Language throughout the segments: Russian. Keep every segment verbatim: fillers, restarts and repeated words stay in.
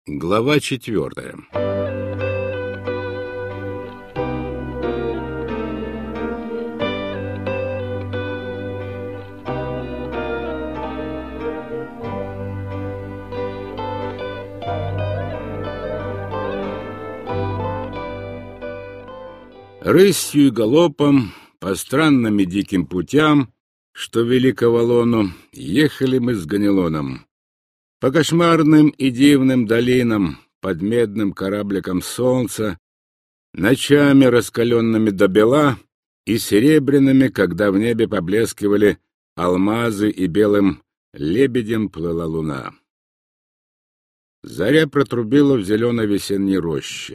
Глава четвертая. Рысью и галопом по странным и диким путям, что вели к Авалону, ехали мы с Ганелоном. По кошмарным и дивным долинам, под медным корабликом солнца, ночами раскаленными до бела и серебряными, когда в небе поблескивали алмазы и белым лебедем плыла луна. Заря протрубила в зеленой весенней роще.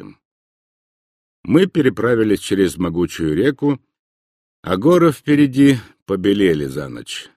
Мы переправились через могучую реку, а горы впереди побелели за ночь.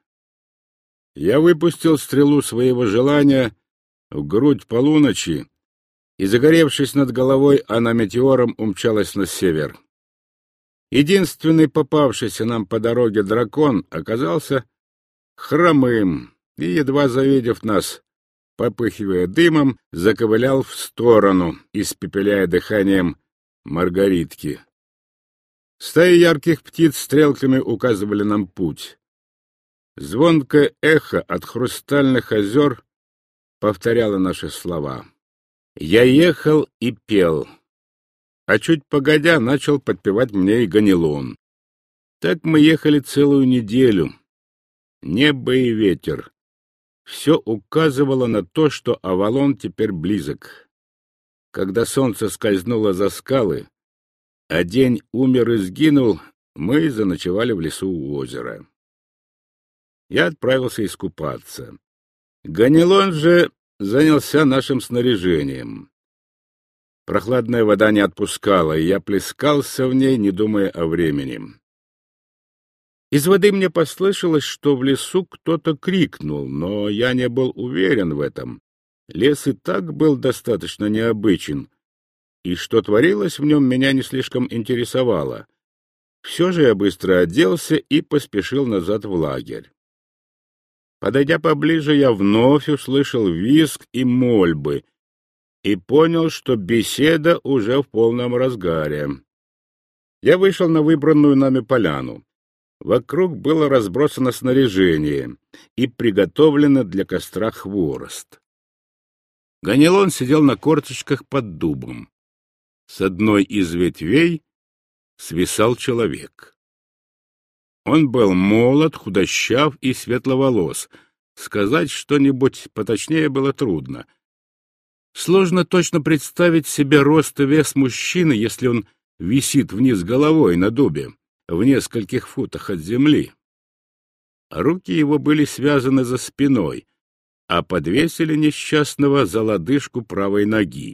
Я выпустил стрелу своего желания в грудь полуночи, и, загоревшись над головой, она метеором умчалась на север. Единственный попавшийся нам по дороге дракон оказался хромым и, едва завидев нас, попыхивая дымом, заковылял в сторону, испепеляя дыханием маргаритки. Стаи ярких птиц стрелками указывали нам путь. Звонкое эхо от хрустальных озер повторяло наши слова. Я ехал и пел, а чуть погодя начал подпевать мне и Ганелон. Так мы ехали целую неделю. Небо и ветер. Все указывало на то, что Авалон теперь близок. Когда солнце скользнуло за скалы, а день умер и сгинул, мы заночевали в лесу у озера. Я отправился искупаться. Ганелон же занялся нашим снаряжением. Прохладная вода не отпускала, и я плескался в ней, не думая о времени. Из воды мне послышалось, что в лесу кто-то крикнул, но я не был уверен в этом. Лес и так был достаточно необычен, и что творилось в нем, меня не слишком интересовало. Все же я быстро оделся и поспешил назад в лагерь. Подойдя поближе, я вновь услышал визг и мольбы и понял, что беседа уже в полном разгаре. Я вышел на выбранную нами поляну. Вокруг было разбросано снаряжение и приготовлено для костра хворост. Ганелон сидел на корточках под дубом. С одной из ветвей свисал человек. Он был молод, худощав и светловолос. Сказать что-нибудь поточнее было трудно. Сложно точно представить себе рост и вес мужчины, если он висит вниз головой на дубе, в нескольких футах от земли. Руки его были связаны за спиной, а подвесили несчастного за лодыжку правой ноги.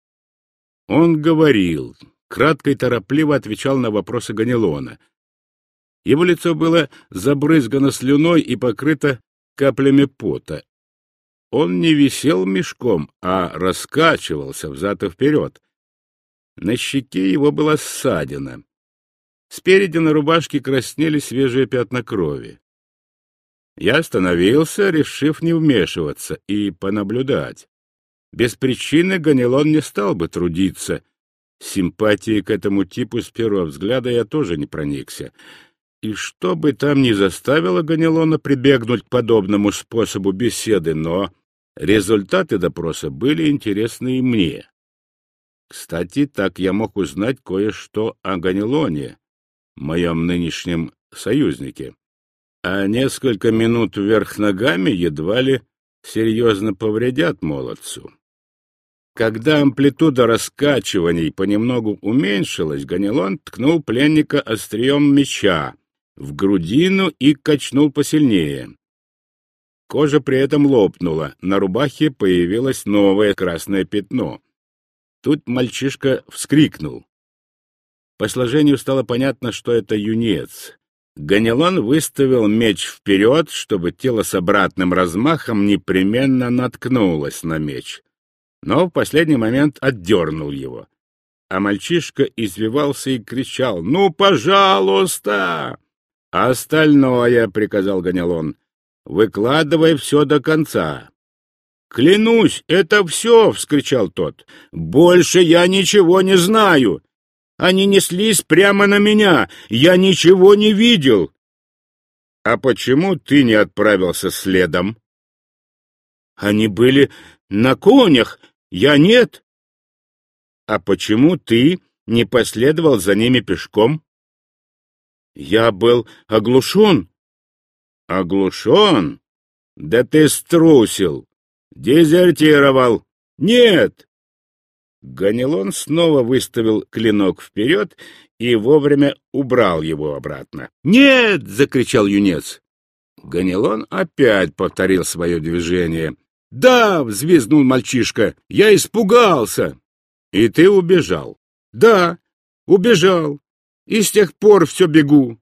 Он говорил, кратко и торопливо отвечал на вопросы Ганелона. Его лицо было забрызгано слюной и покрыто каплями пота. Он не висел мешком, а раскачивался взад и вперед. На щеке его была ссадина. Спереди на рубашке краснели свежие пятна крови. Я остановился, решив не вмешиваться и понаблюдать. Без причины Ганелон не стал бы трудиться. Симпатии к этому типу с первого взгляда я тоже не проникся. И что бы там ни заставило Ганелона прибегнуть к подобному способу беседы, но результаты допроса были интересны и мне. Кстати, так я мог узнать кое-что о Ганелоне, моем нынешнем союзнике. А несколько минут вверх ногами едва ли серьезно повредят молодцу. Когда амплитуда раскачиваний понемногу уменьшилась, Ганелон ткнул пленника острием меча в грудину и качнул посильнее. Кожа при этом лопнула, на рубахе появилось новое красное пятно. Тут мальчишка вскрикнул. По сложению стало понятно, что это юнец. Ганелон выставил меч вперед, чтобы тело с обратным размахом непременно наткнулось на меч, но в последний момент отдернул его. А мальчишка извивался и кричал: «Ну, пожалуйста!» «А остальное, — приказал Ганелон, — выкладывай все до конца». «Клянусь, это все!» — вскричал тот. «Больше я ничего не знаю! Они неслись прямо на меня! Я ничего не видел!» «А почему ты не отправился следом?» «Они были на конях, я нет!» «А почему ты не последовал за ними пешком?» «Я был оглушен». «Оглушен? Да ты струсил! Дезертировал! Нет!» Ганилон снова выставил клинок вперед и вовремя убрал его обратно. «Нет!» — закричал юнец. Ганилон опять повторил свое движение. «Да!» — взвизгнул мальчишка. «Я испугался!» «И ты убежал?» «Да, убежал. И с тех пор все бегу».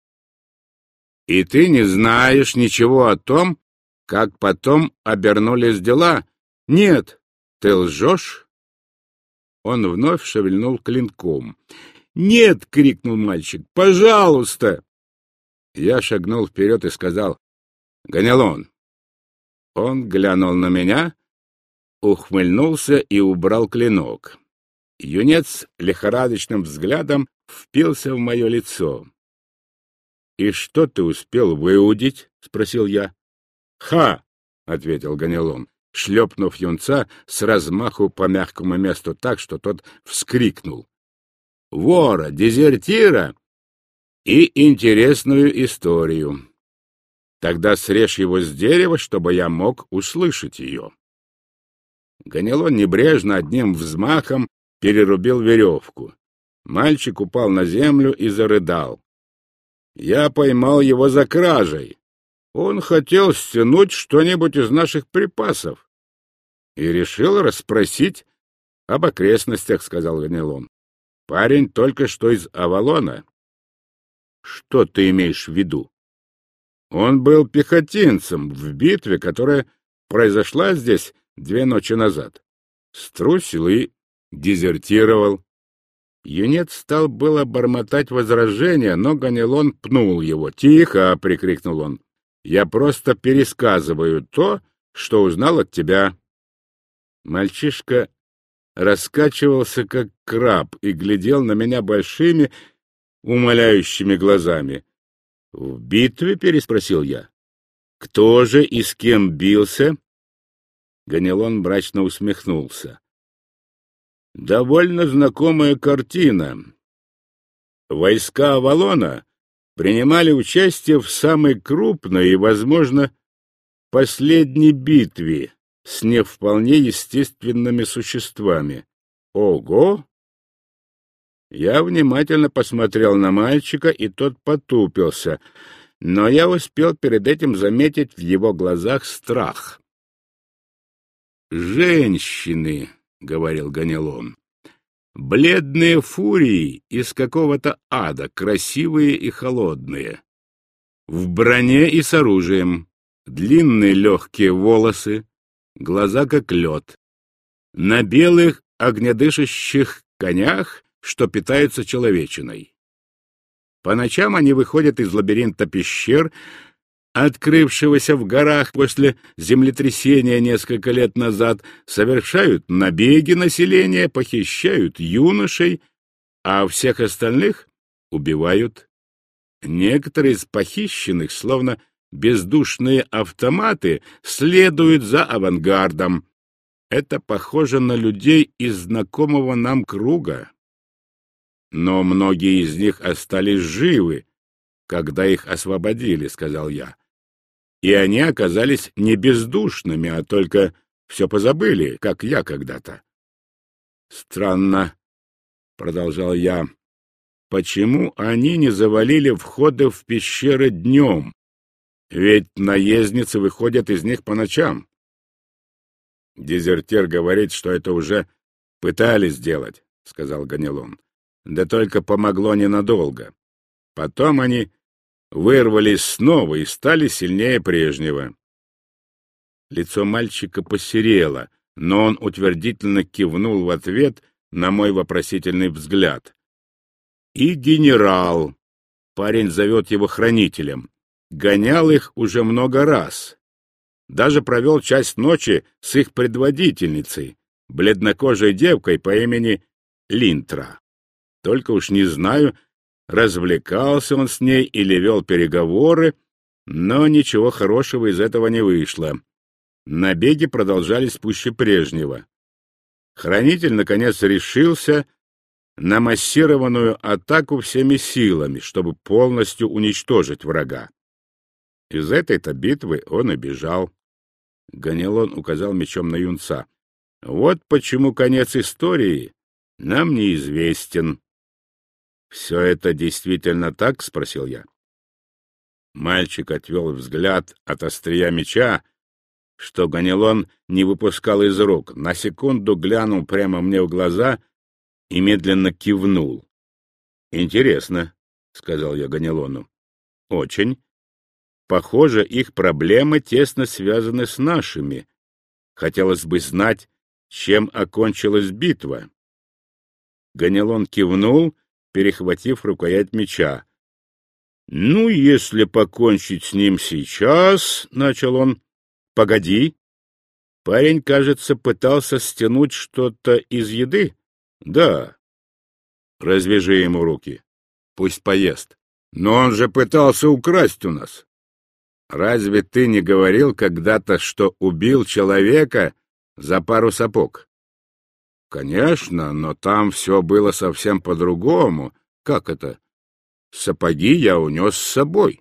«И ты не знаешь ничего о том, как потом обернулись дела?» «Нет». «Ты лжешь?» Он вновь шевельнул клинком. «Нет!» — крикнул мальчик. «Пожалуйста!» Я шагнул вперед и сказал: «Ганилон». Он глянул на меня, ухмыльнулся и убрал клинок. Юнец лихорадочным взглядом впился в мое лицо. «И что ты успел выудить?» — спросил я. «Ха!» — ответил Ганилон, шлепнув юнца с размаху по мягкому месту так, что тот вскрикнул. «Вора, дезертира и интересную историю. Тогда срежь его с дерева, чтобы я мог услышать ее». Ганилон небрежно одним взмахом перерубил веревку. Мальчик упал на землю и зарыдал. Я поймал его за кражей. Он хотел стянуть что-нибудь из наших припасов и решил расспросить об окрестностях, — сказал Ганилон. Парень только что из Авалона. Что ты имеешь в виду? Он был пехотинцем в битве, которая произошла здесь две ночи назад. Струсил и дезертировал. Юнец стал было бормотать возражения, но Ганилон пнул его. «Тихо!» — прикрикнул он. «Я просто пересказываю то, что узнал от тебя». Мальчишка раскачивался, как краб, и глядел на меня большими, умоляющими глазами. «В битве?» — переспросил я. «Кто же и с кем бился?» Ганилон мрачно усмехнулся. «Довольно знакомая картина. Войска Авалона принимали участие в самой крупной и, возможно, последней битве с не вполне естественными существами. Ого!» Я внимательно посмотрел на мальчика, и тот потупился, но я успел перед этим заметить в его глазах страх. «Женщины», — говорил Ганилон, — «бледные фурии из какого-то ада, красивые и холодные, в броне и с оружием, длинные легкие волосы, глаза как лед, на белых огнедышащих конях, что питаются человечиной. По ночам они выходят из лабиринта пещер, открывшегося в горах после землетрясения несколько лет назад, совершают набеги населения, похищают юношей, а всех остальных убивают. Некоторые из похищенных, словно бездушные автоматы, следуют за авангардом. Это похоже на людей из знакомого нам круга. Но многие из них остались живы, когда их освободили, — сказал я. И они оказались не бездушными, а только все позабыли, как я когда-то. Странно, — продолжал я, — почему они не завалили входы в пещеры днем? Ведь наездницы выходят из них по ночам. Дезертир говорит, что это уже пытались сделать, — сказал Ганилон. Да только помогло ненадолго. Потом они вырвались снова и стали сильнее прежнего. Лицо мальчика посерело, но он утвердительно кивнул в ответ на мой вопросительный взгляд. И генерал, парень зовет его хранителем, гонял их уже много раз. Даже провел часть ночи с их предводительницей, бледнокожей девкой по имени Линтра. Только уж не знаю, развлекался он с ней или вел переговоры, но ничего хорошего из этого не вышло. Набеги продолжались пуще прежнего. Хранитель, наконец, решился на массированную атаку всеми силами, чтобы полностью уничтожить врага. Из этой-то битвы он и бежал. Ганилон указал мечом на юнца. Вот почему конец истории нам неизвестен. — Все это действительно так? — спросил я. Мальчик отвел взгляд от острия меча, что Ганилон не выпускал из рук, на секунду глянул прямо мне в глаза и медленно кивнул. — Интересно, — сказал я Ганилону. — Очень. Похоже, их проблемы тесно связаны с нашими. Хотелось бы знать, чем окончилась битва. Ганилон кивнул, перехватив рукоять меча. — Ну, если покончить с ним сейчас, — начал он, — погоди. Парень, кажется, пытался стянуть что-то из еды. Да. Развяжи ему руки. Пусть поест. Но он же пытался украсть у нас. Разве ты не говорил когда-то, что убил человека за пару сапог? Конечно, но там все было совсем по-другому. Как это? Сапоги я унес с собой.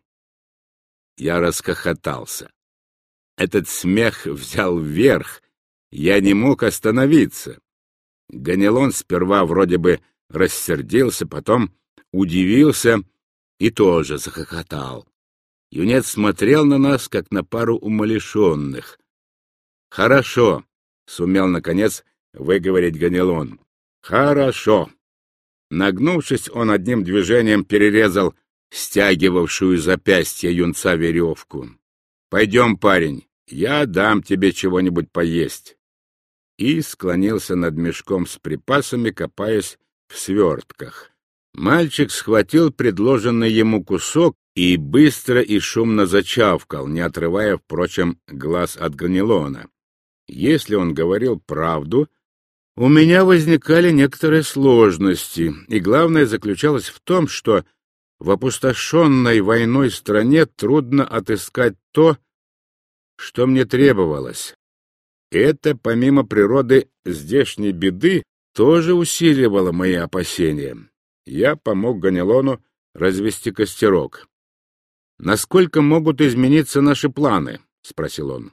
Я расхохотался. Этот смех взял вверх. Я не мог остановиться. Ганилон сперва вроде бы рассердился, потом удивился и тоже захохотал. Юнец смотрел на нас, как на пару умалишенных. «Хорошо», — сумел, наконец, выговорить Ганилон. «Хорошо». Нагнувшись, он одним движением перерезал стягивавшую запястье юнца веревку. «Пойдем, парень, я дам тебе чего-нибудь поесть». И склонился над мешком с припасами, копаясь в свертках. Мальчик схватил предложенный ему кусок и быстро и шумно зачавкал, не отрывая, впрочем, глаз от Ганилона. Если он говорил правду, у меня возникали некоторые сложности, и главное заключалось в том, что в опустошенной войной стране трудно отыскать то, что мне требовалось. Это, помимо природы здешней беды, тоже усиливало мои опасения. Я помог Ганилону развести костерок. «Насколько могут измениться наши планы?» — спросил он.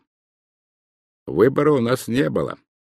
Выбора у нас не было.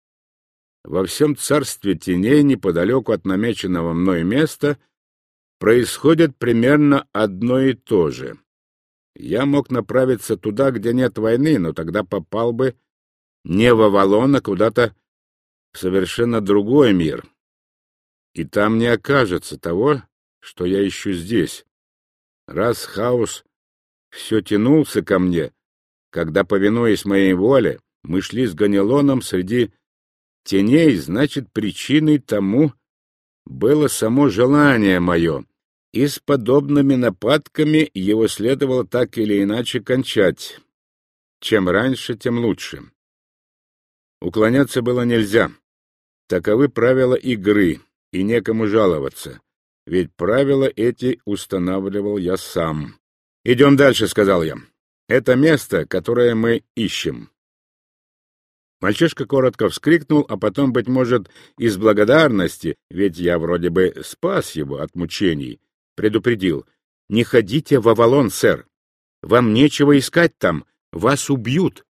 Во всем царстве теней, неподалеку от намеченного мной места, происходит примерно одно и то же. Я мог направиться туда, где нет войны, но тогда попал бы не в Авалон, а куда-то в совершенно другой мир. И там не окажется того, что я ищу здесь. Раз хаос все тянулся ко мне, когда, повинуясь моей воле, мы шли с Ганилоном среди теней, значит, причиной тому было само желание мое, и с подобными нападками его следовало так или иначе кончать. Чем раньше, тем лучше. Уклоняться было нельзя. Таковы правила игры, и некому жаловаться, ведь правила эти устанавливал я сам. «Идем дальше», — сказал я. «Это место, которое мы ищем». Мальчишка коротко вскрикнул, а потом, быть может, из благодарности, ведь я вроде бы спас его от мучений, предупредил: «Не ходите в Авалон, сэр. Вам нечего искать там, вас убьют».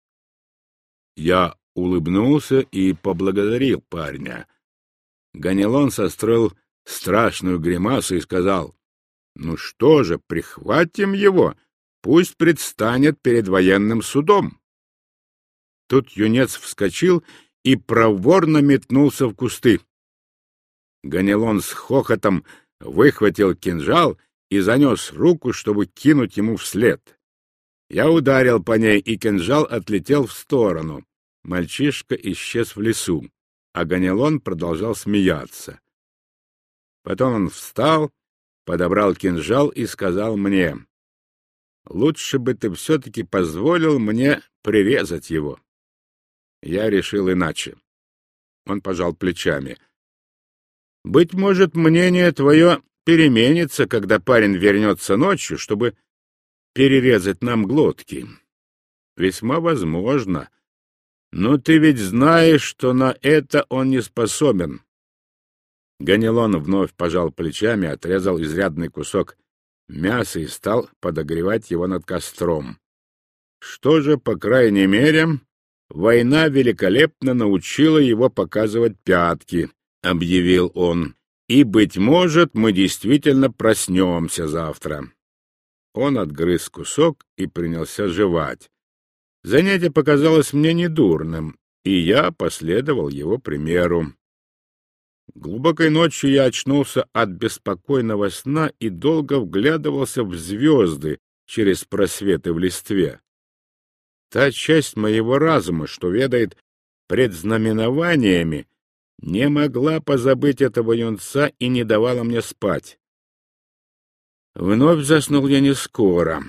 Я улыбнулся и поблагодарил парня. Ганилон состроил страшную гримасу и сказал: «Ну что же, прихватим его, пусть предстанет перед военным судом». Тут юнец вскочил и проворно метнулся в кусты. Ганилон с хохотом выхватил кинжал и занес руку, чтобы кинуть ему вслед. Я ударил по ней, и кинжал отлетел в сторону. Мальчишка исчез в лесу, а Ганилон продолжал смеяться. Потом он встал, подобрал кинжал и сказал мне: Лучше бы ты все-таки позволил мне прирезать его. Я решил иначе. Он пожал плечами. Быть может, мнение твое переменится, когда парень вернется ночью, чтобы перерезать нам глотки. Весьма возможно. Но ты ведь знаешь, что на это он не способен. Ганилон вновь пожал плечами, отрезал изрядный кусок мяса и стал подогревать его над костром. Что же, по крайней мере, война великолепно научила его показывать пятки, — объявил он, — и, быть может, мы действительно проснемся завтра. Он отгрыз кусок и принялся жевать. Занятие показалось мне недурным, и я последовал его примеру. Глубокой ночью я очнулся от беспокойного сна и долго вглядывался в звезды через просветы в листве. Та часть моего разума, что ведает предзнаменованиями, не могла позабыть этого юнца и не давала мне спать. Вновь заснул я не скоро.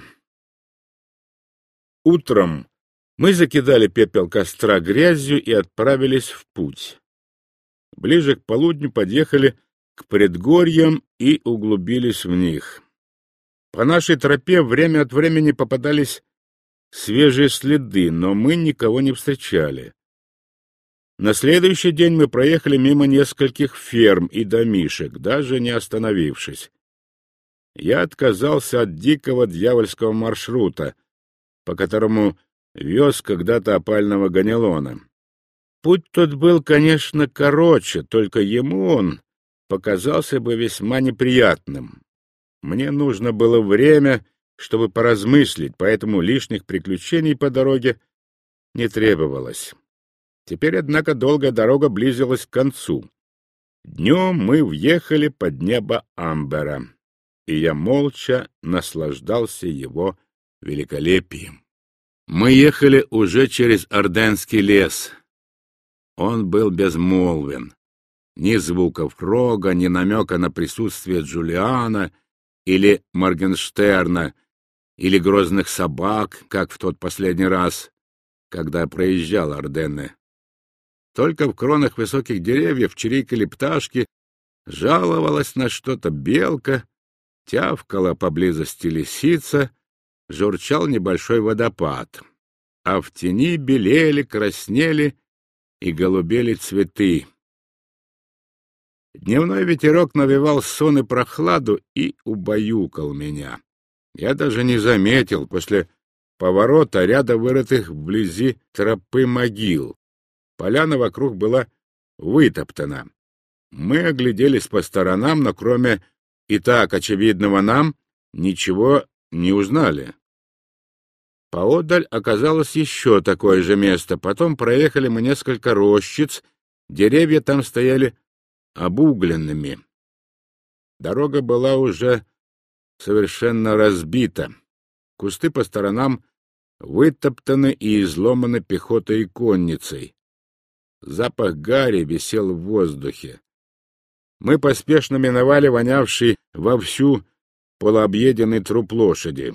Утром мы закидали пепел костра грязью и отправились в путь. Ближе к полудню подъехали к предгорьям и углубились в них. По нашей тропе время от времени попадались свежие следы, но мы никого не встречали. На следующий день мы проехали мимо нескольких ферм и домишек, даже не остановившись. Я отказался от дикого дьявольского маршрута, по которому вез когда-то опального Ганилона. Путь тот был, конечно, короче, только ему он показался бы весьма неприятным. Мне нужно было время, чтобы поразмыслить, поэтому лишних приключений по дороге не требовалось. Теперь, однако, долгая дорога близилась к концу. Днем мы въехали под небо Амбера, и я молча наслаждался его великолепием. Мы ехали уже через Орденский лес. Он был безмолвен. Ни звуков рога, ни намека на присутствие Джулиана или Моргенштерна, или грозных собак, как в тот последний раз, когда проезжал Орденны. Только в кронах высоких деревьев чирикали пташки, жаловалась на что-то белка, тявкала поблизости лисица, журчал небольшой водопад, а в тени белели, краснели и голубели цветы. Дневной ветерок навевал сон и прохладу и убаюкал меня. Я даже не заметил после поворота ряда вырытых вблизи тропы могил. Поляна вокруг была вытоптана. Мы огляделись по сторонам, но кроме и так очевидного нам ничего не узнали. Поодаль оказалось еще такое же место. Потом проехали мы несколько рощиц, деревья там стояли обугленными. Дорога была уже совершенно разбита. Кусты по сторонам вытоптаны и изломаны пехотой и конницей. Запах гари висел в воздухе. Мы поспешно миновали вонявший вовсю полуобъеденный труп лошади.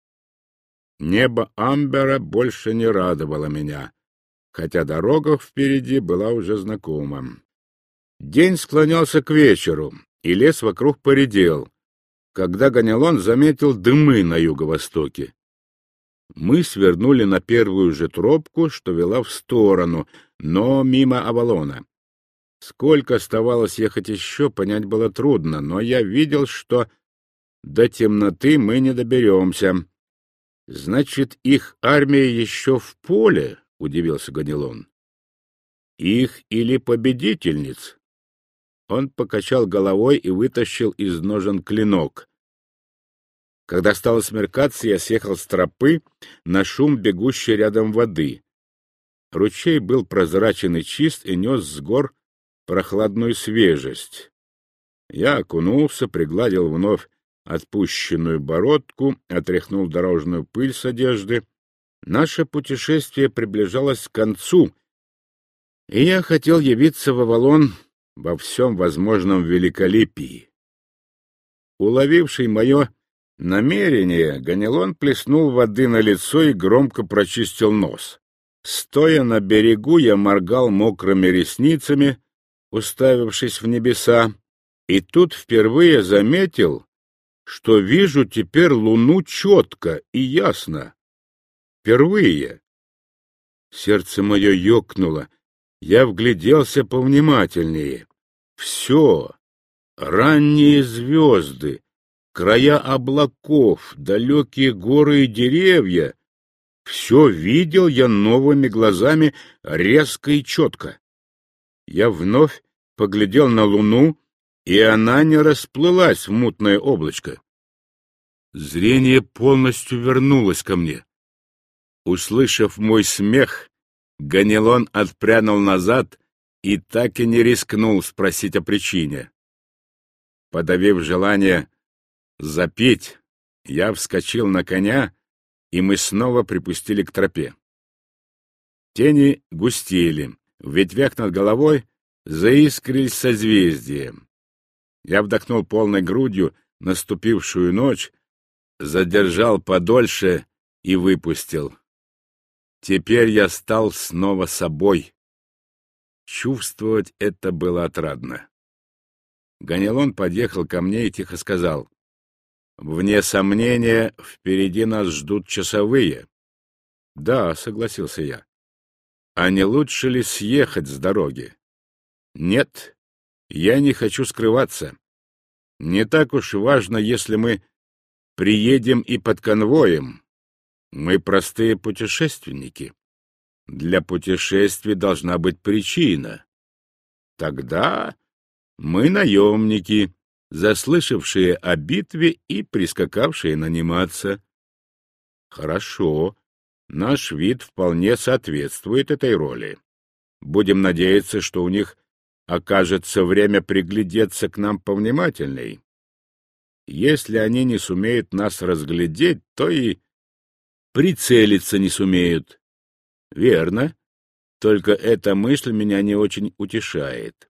Небо Амбера больше не радовало меня, хотя дорога впереди была уже знакома. День склонялся к вечеру, и лес вокруг поредел, когда Ганилон заметил дымы на юго-востоке. Мы свернули на первую же тропку, что вела в сторону, но мимо Авалона. Сколько оставалось ехать еще, понять было трудно, но я видел, что до темноты мы не доберемся. — Значит, их армия еще в поле? — удивился Ганилон. — Их или победительниц? Он покачал головой и вытащил из ножен клинок. Когда стало смеркаться, я съехал с тропы на шум бегущей рядом воды. Ручей был прозрачен и чист и нес с гор прохладную свежесть. Я окунулся, пригладил вновь отпущенную бородку, отряхнул дорожную пыль с одежды. Наше путешествие приближалось к концу, и я хотел явиться в Авалон во всем возможном великолепии. Уловивший мое намерение, Ганилон плеснул воды на лицо и громко прочистил нос. Стоя на берегу, я моргал мокрыми ресницами, уставившись в небеса, и тут впервые заметил, что вижу теперь луну четко и ясно. Впервые. Сердце мое ёкнуло, я вгляделся повнимательнее. Все, ранние звезды, края облаков, далекие горы и деревья — все видел я новыми глазами резко и четко. Я вновь поглядел на луну, и она не расплылась в мутное облачко. Зрение полностью вернулось ко мне. Услышав мой смех, Ганилон отпрянул назад и так и не рискнул спросить о причине. Подавив желание запеть, я вскочил на коня, и мы снова припустили к тропе. Тени густели, в ветвях над головой заискрились созвездия. Я вдохнул полной грудью наступившую ночь, задержал подольше и выпустил. Теперь я стал снова собой. Чувствовать это было отрадно. Ганилон подъехал ко мне и тихо сказал: «Вне сомнения, впереди нас ждут часовые». «Да», — согласился я. «А не лучше ли съехать с дороги?» «Нет, я не хочу скрываться. Не так уж важно, если мы приедем и под конвоем. Мы простые путешественники. Для путешествий должна быть причина. Тогда мы наемники, заслышавшие о битве и прискакавшие наниматься. Хорошо, наш вид вполне соответствует этой роли. Будем надеяться, что у них окажется время приглядеться к нам повнимательней. Если они не сумеют нас разглядеть, то и прицелиться не сумеют. Верно, только эта мысль меня не очень утешает.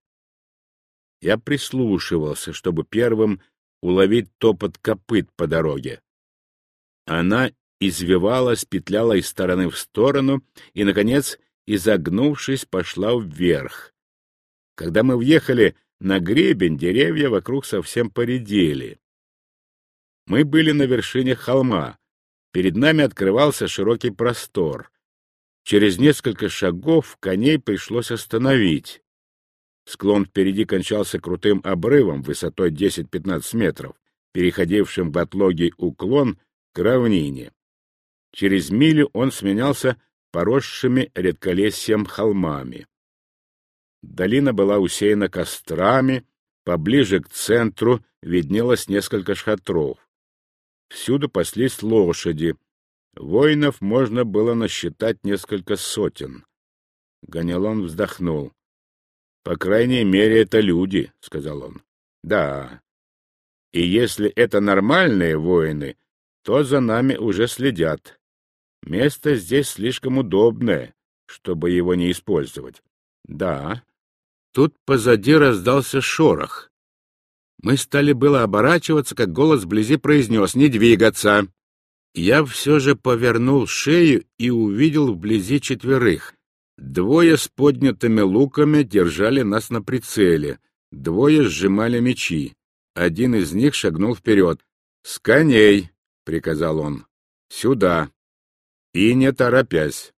Я прислушивался, чтобы первым уловить топот копыт по дороге. Она извивалась, петляла из стороны в сторону и, наконец, изогнувшись, пошла вверх. Когда мы въехали на гребень, деревья вокруг совсем поредели. Мы были на вершине холма. Перед нами открывался широкий простор. Через несколько шагов коней пришлось остановить. Склон впереди кончался крутым обрывом высотой десять-пятнадцать метров, переходившим в отлогий уклон к равнине. Через милю он сменялся поросшими редколесьем холмами. Долина была усеяна кострами, поближе к центру виднелось несколько шатров. Всюду паслись лошади. Воинов можно было насчитать несколько сотен. Ганилон вздохнул. «По крайней мере, это люди», — сказал он. «Да. И если это нормальные воины, то за нами уже следят. Место здесь слишком удобное, чтобы его не использовать». «Да». Тут позади раздался шорох. Мы стали было оборачиваться, как голос вблизи произнес: «Не двигаться». Я все же повернул шею и увидел вблизи четверых. Двое с поднятыми луками держали нас на прицеле, двое сжимали мечи. Один из них шагнул вперед. «С коней!» — приказал он. «Сюда!» И не торопясь.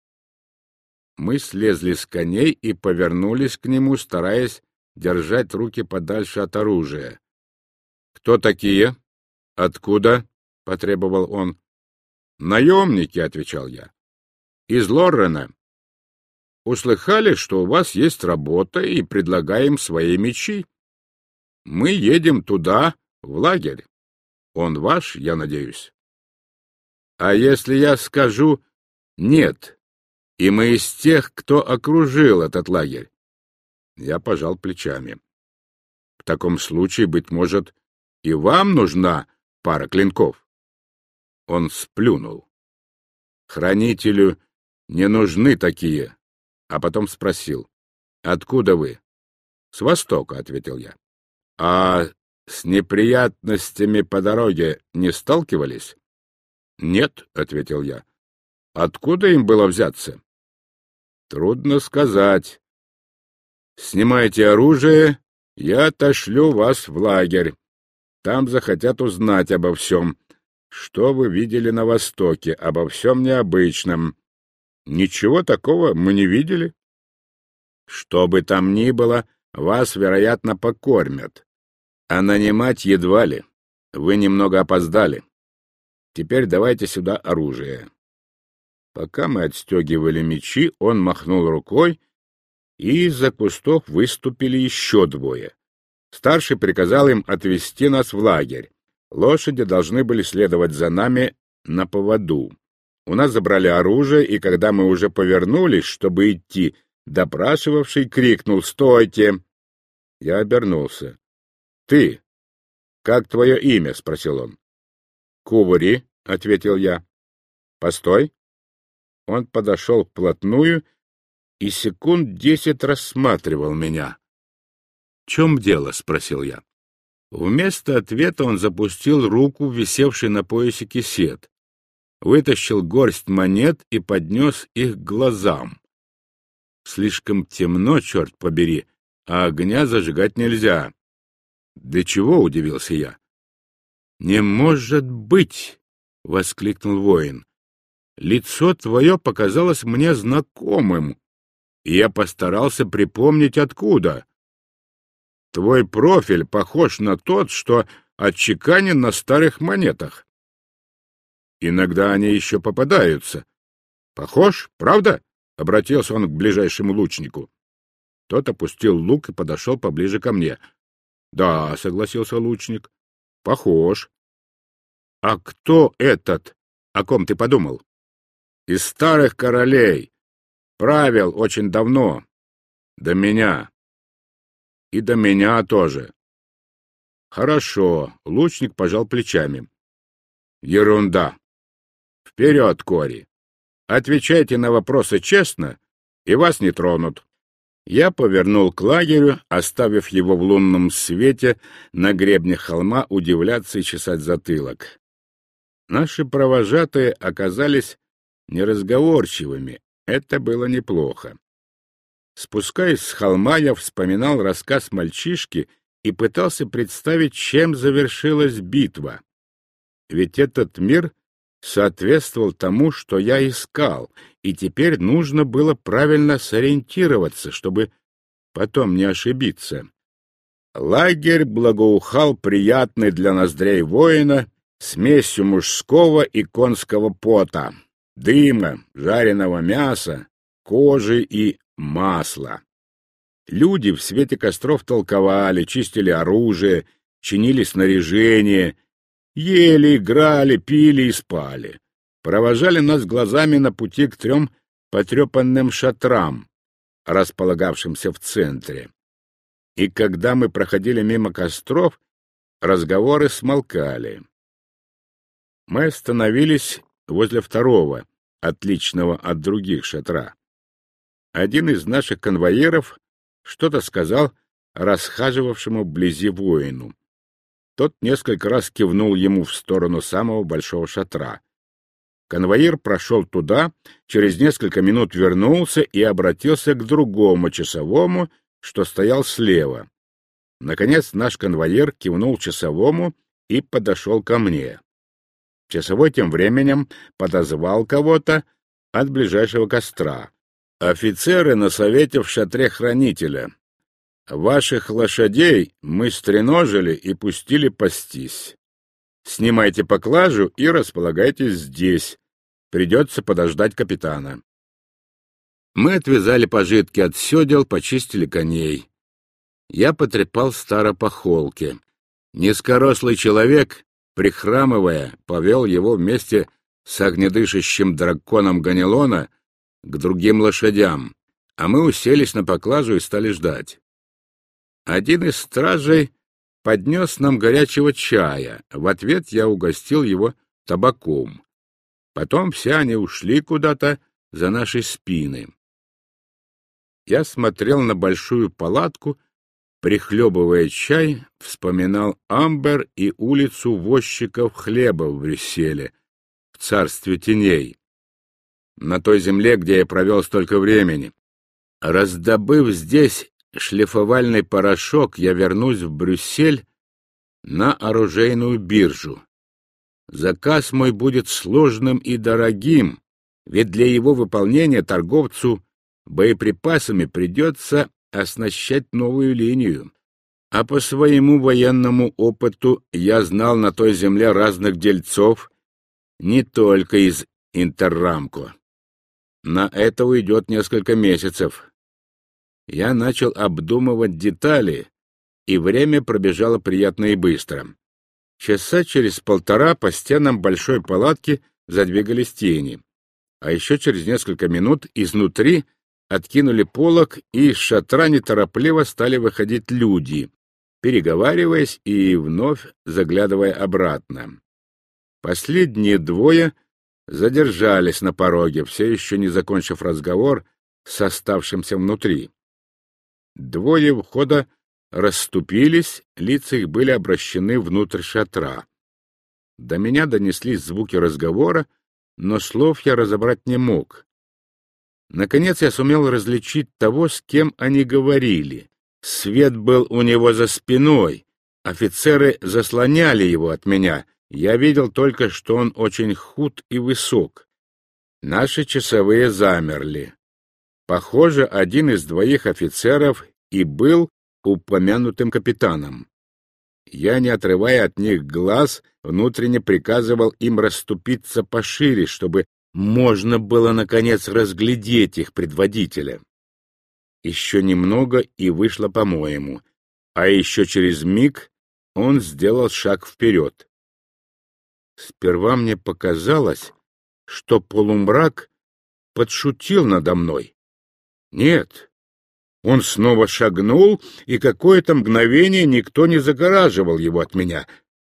Мы слезли с коней и повернулись к нему, стараясь держать руки подальше от оружия. «Кто такие? Откуда?» — потребовал он. «Наемники», — отвечал я. «Из Лоррена. Услыхали, что у вас есть работа, и предлагаем свои мечи. Мы едем туда, в лагерь. Он ваш, я надеюсь. А если я скажу «нет», и мы из тех, кто окружил этот лагерь?» Я пожал плечами. «В таком случае, быть может, и вам нужна пара клинков?» Он сплюнул. «Хранителю не нужны такие», а потом спросил: «Откуда вы?» «С востока», — ответил я. «А С неприятностями по дороге не сталкивались? Нет, — ответил я. Откуда им было взяться? Трудно сказать. Снимайте оружие, я отошлю вас в лагерь. Там захотят узнать обо всем, что вы видели на Востоке, обо всем необычном. Ничего такого мы не видели. Что бы там ни было, вас, вероятно, покормят. А нанимать едва ли. Вы немного опоздали. Теперь давайте сюда оружие. Пока мы отстегивали мечи, он махнул рукой, и из-за кустов выступили еще двое. Старший приказал им отвезти нас в лагерь. Лошади должны были следовать за нами на поводу. У нас забрали оружие, и когда мы уже повернулись, чтобы идти, допрашивавший крикнул: «Стойте!» Я обернулся. «Ты? Как твое имя?» — спросил он. «Кувури», — ответил я. «Постой». Он подошел вплотную и секунд десять рассматривал меня. «В чем дело?» — спросил я. Вместо ответа он запустил руку в висевший на поясе кисет, вытащил горсть монет и поднес их к глазам. Слишком темно, черт побери, а огня зажигать нельзя. «Для чего?» — удивился я. «Не может быть!» — воскликнул воин. «Лицо твое показалось мне знакомым, и я постарался припомнить, откуда. Твой профиль похож на тот, что отчеканен на старых монетах. Иногда они еще попадаются. Похож, правда?» — обратился он к ближайшему лучнику. Тот опустил лук и подошел поближе ко мне. «Да», — согласился лучник, — «похож». «А кто этот, о ком ты подумал?» «Из старых королей. Правил очень давно. До меня. И до меня тоже». «Хорошо», — лучник пожал плечами. «Ерунда. Вперед, Кори. Отвечайте на вопросы честно, и вас не тронут». Я повернул к лагерю, оставив его в лунном свете на гребне холма удивляться и чесать затылок. Наши провожатые оказались неразговорчивыми. Это было неплохо. Спускаясь с холма, я вспоминал рассказ мальчишки и пытался представить, чем завершилась битва. Ведь этот мир соответствовал тому, что я искал, и теперь нужно было правильно сориентироваться, чтобы потом не ошибиться. Лагерь благоухал приятной для ноздрей воина смесью мужского и конского пота, дыма, жареного мяса, кожи и масла. Люди в свете костров толковали, чистили оружие, чинили снаряжение, ели, играли, пили и спали. Провожали нас глазами на пути к трем потрепанным шатрам, располагавшимся в центре. И когда мы проходили мимо костров, разговоры смолкали. Мы остановились возле второго, отличного от других шатра. Один из наших конвоиров что-то сказал расхаживавшему вблизи воину. Тот несколько раз кивнул ему в сторону самого большого шатра. Конвоир прошел туда, через несколько минут вернулся и обратился к другому часовому, что стоял слева. Наконец наш конвоир кивнул часовому и подошел ко мне. Часовой тем временем подозвал кого-то от ближайшего костра. «Офицеры на совете в шатре хранителя. Ваших лошадей мы стреножили и пустили пастись. Снимайте поклажу и располагайтесь здесь. Придется подождать капитана». Мы отвязали пожитки от седел, почистили коней. Я потрепал старо по холке. Низкорослый человек, прихрамывая, повел его вместе с огнедышащим драконом Ганелона к другим лошадям, а мы уселись на поклажу и стали ждать. Один из стражей поднес нам горячего чая. В ответ я угостил его табаком. Потом все они ушли куда-то за наши спины. Я смотрел на большую палатку, прихлебывая чай, вспоминал амбер и улицу возчиков хлеба в Брюсселе, в царстве теней, на той земле, где я провел столько времени. Раздобыв здесь шлифовальный порошок, я вернусь в Брюссель на оружейную биржу. Заказ мой будет сложным и дорогим, ведь для его выполнения торговцу боеприпасами придется оснащать новую линию. А по своему военному опыту я знал на той земле разных дельцов, не только из Интеррамко. На это уйдет несколько месяцев. Я начал обдумывать детали, и время пробежало приятно и быстро. Часа через полтора по стенам большой палатки задвигались тени, а еще через несколько минут изнутри откинули полог, и из шатра неторопливо стали выходить люди, переговариваясь и вновь заглядывая обратно. Последние двое задержались на пороге, все еще не закончив разговор с оставшимся внутри. Двое у входа расступились, лица их были обращены внутрь шатра. До меня донеслись звуки разговора, но слов я разобрать не мог. Наконец я сумел различить того, с кем они говорили. Свет был у него за спиной, офицеры заслоняли его от меня. Я видел только, что он очень худ и высок. Наши часовые замерли. Похоже, один из двоих офицеров и был упомянутым капитаном. Я, не отрывая от них глаз, внутренне приказывал им расступиться пошире, чтобы можно было, наконец, разглядеть их предводителя. Еще немного, и вышло по-моему, а еще через миг он сделал шаг вперед. Сперва мне показалось, что полумрак подшутил надо мной. Нет, он снова шагнул, и какое-то мгновение никто не загораживал его от меня.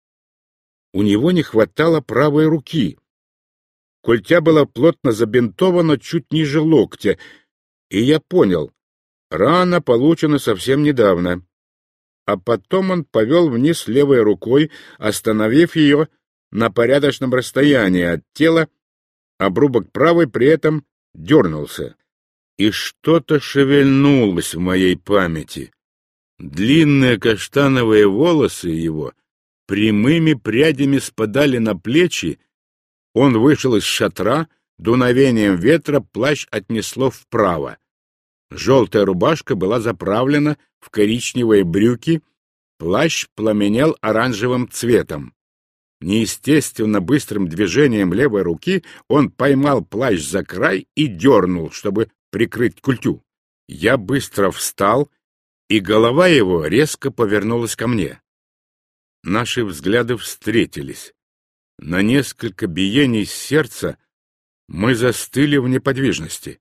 У него не хватало правой руки. Культя была плотно забинтована чуть ниже локтя, и я понял, рана получена совсем недавно. А потом он повел вниз левой рукой, остановив ее на порядочном расстоянии от тела, обрубок правой при этом дернулся. И что-то шевельнулось в моей памяти. Длинные каштановые волосы его прямыми прядями спадали на плечи. Он вышел из шатра, дуновением ветра плащ отнесло вправо. Желтая рубашка была заправлена в коричневые брюки, плащ пламенел оранжевым цветом. Неестественно быстрым движением левой руки он поймал плащ за край и дернул, чтобы прикрыть культю. Я быстро встал, и голова его резко повернулась ко мне. Наши взгляды встретились. На несколько биений сердца мы застыли в неподвижности.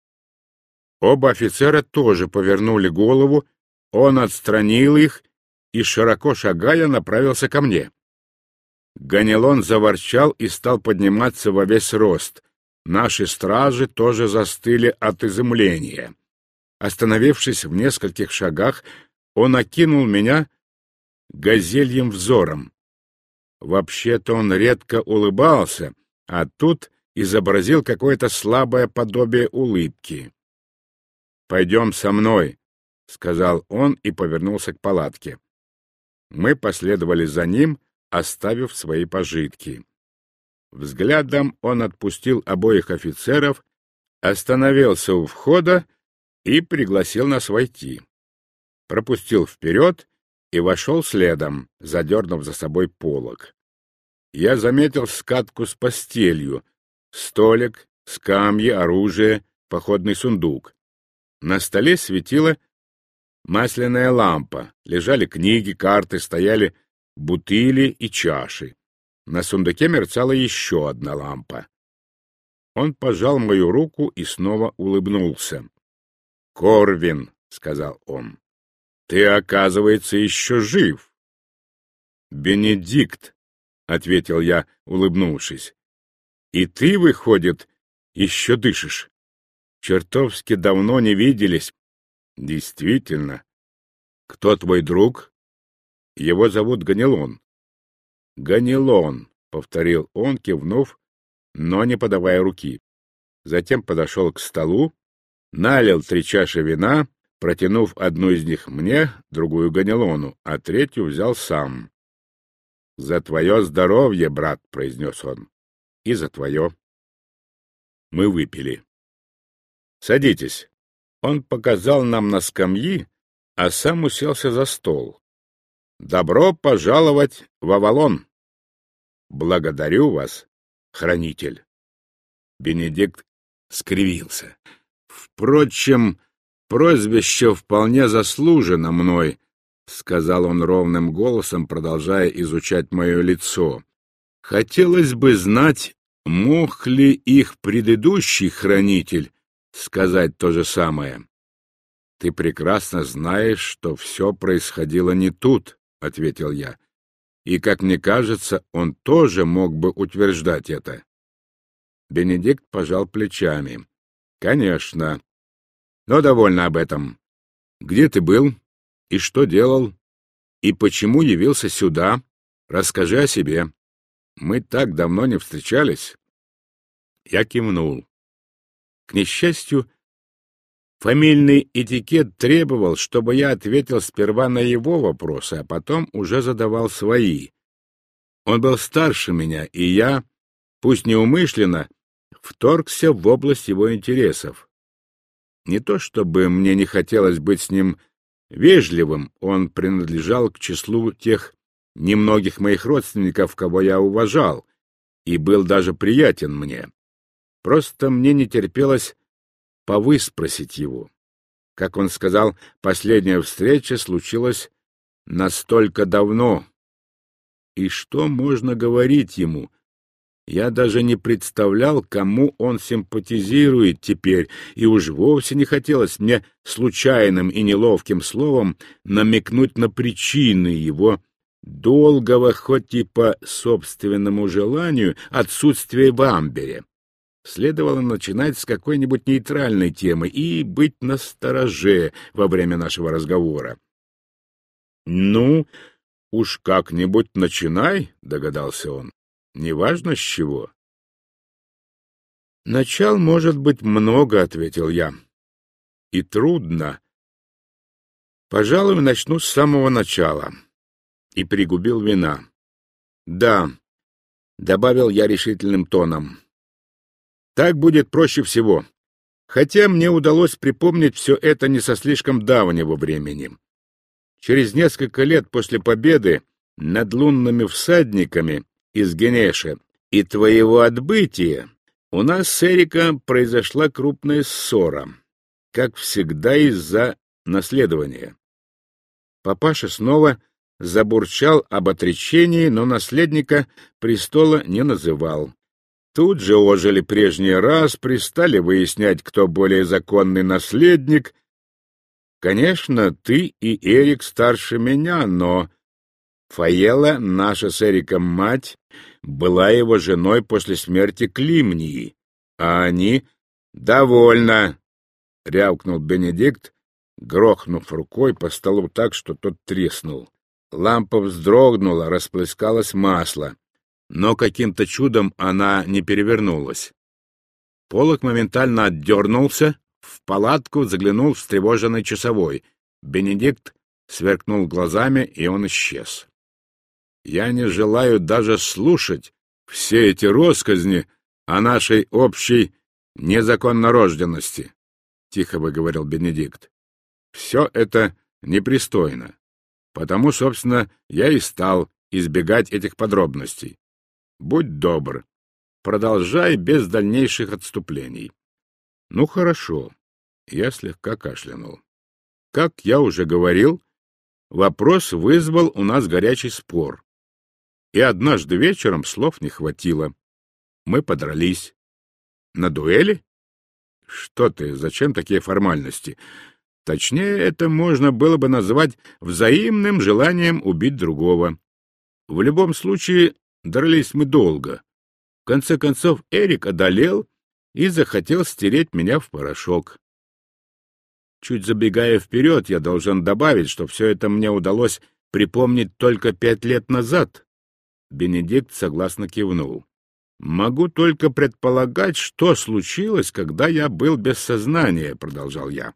Оба офицера тоже повернули голову, он отстранил их и, широко шагая, направился ко мне. Ганелон заворчал и стал подниматься во весь рост. Наши стражи тоже застыли от изумления. Остановившись в нескольких шагах, он окинул меня газельем взором. Вообще-то он редко улыбался, а тут изобразил какое-то слабое подобие улыбки. «Пойдем со мной», — сказал он и повернулся к палатке. Мы последовали за ним, оставив свои пожитки. Взглядом он отпустил обоих офицеров, остановился у входа и пригласил нас войти. Пропустил вперед и вошел следом, задернув за собой полог. Я заметил скатку с постелью, столик, скамьи, оружие, походный сундук. На столе светила масляная лампа, лежали книги, карты, стояли бутыли и чаши. На сундуке мерцала еще одна лампа. Он пожал мою руку и снова улыбнулся. «Корвин», — сказал он, — «ты, оказывается, еще жив». «Бенедикт», — ответил я, улыбнувшись, — «и ты, выходит, еще дышишь. Чертовски давно не виделись». «Действительно, Кто твой друг? Его зовут Ганилон. Ганилон, повторил он, кивнув, но не подавая руки. Затем подошел к столу, налил три чаши вина, протянув одну из них мне, другую Ганилону, а третью взял сам. — За твое здоровье, брат, — произнес он, — и за твое. Мы выпили. — Садитесь. Он показал нам на скамьи, а сам уселся за стол. — Добро пожаловать в Авалон! — Благодарю вас, хранитель. Бенедикт скривился. Впрочем, прозвище вполне заслужено мной, — сказал он ровным голосом, продолжая изучать мое лицо. Хотелось бы знать, мог ли их предыдущий хранитель сказать то же самое. — Ты прекрасно знаешь, что все происходило не тут, — ответил я. И, как мне кажется, он тоже мог бы утверждать это. Бенедикт пожал плечами. — Конечно. Но довольно об этом. Где ты был? И что делал? И почему явился сюда? Расскажи о себе. Мы так давно не встречались. Я кивнул. К несчастью, фамильный этикет требовал, чтобы я ответил сперва на его вопросы, а потом уже задавал свои. Он был старше меня, и я, пусть неумышленно, вторгся в область его интересов. Не то чтобы мне не хотелось быть с ним вежливым, он принадлежал к числу тех немногих моих родственников, кого я уважал, и был даже приятен мне. Просто мне не терпелось повыспросить его. Как он сказал, последняя встреча случилась настолько давно. И что можно говорить ему? Я даже не представлял, кому он симпатизирует теперь, и уж вовсе не хотелось мне случайным и неловким словом намекнуть на причины его долгого, хоть и по собственному желанию, отсутствия в Амбере. Следовало начинать с какой-нибудь нейтральной темы и быть настороже во время нашего разговора. — Ну, уж как-нибудь начинай, — догадался он. Неважно с чего. Начал может быть много, — ответил я. И трудно. Пожалуй, начну с самого начала. И пригубил вина. Да, — добавил я решительным тоном. Так будет проще всего. Хотя мне удалось припомнить все это не со слишком давнего времени. Через несколько лет после победы над лунными всадниками из Генеша и твоего отбытия у нас с Эриком произошла крупная ссора, как всегда из-за наследования. Папаша снова забурчал об отречении, но наследника престола не называл. Тут же ожили прежние распри, стали выяснять, кто более законный наследник. Конечно, ты и Эрик старше меня, но Фаела, наша с Эриком мать, была его женой после смерти Климнии, а они... — Довольно! — рявкнул Бенедикт, грохнув рукой по столу так, что тот треснул. Лампа вздрогнула, расплескалось масло, но каким-то чудом она не перевернулась. Полог моментально отдернулся, в палатку заглянул встревоженный часовой. Бенедикт сверкнул глазами, и он исчез. Я не желаю даже слушать все эти россказни о нашей общей незаконнорожденности, — тихо выговорил Бенедикт. Все это непристойно, потому, собственно, я и стал избегать этих подробностей. Будь добр, продолжай без дальнейших отступлений. Ну, хорошо, я слегка кашлянул. Как я уже говорил, вопрос вызвал у нас горячий спор. И однажды вечером слов не хватило. Мы подрались. На дуэли? Что ты, зачем такие формальности? Точнее, это можно было бы назвать взаимным желанием убить другого. В любом случае, дрались мы долго. В конце концов, Эрик одолел и захотел стереть меня в порошок. Чуть забегая вперед, я должен добавить, что все это мне удалось припомнить только пять лет назад. Бенедикт согласно кивнул. «Могу только предполагать, что случилось, когда я был без сознания», — продолжал я.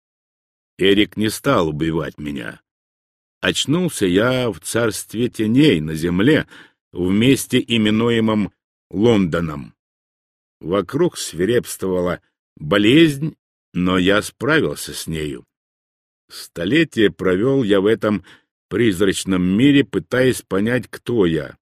Эрик не стал убивать меня. Очнулся я в царстве теней на земле, в месте, именуемом Лондоном. Вокруг свирепствовала болезнь, но я справился с нею. Столетия провел я в этом призрачном мире, пытаясь понять, кто я.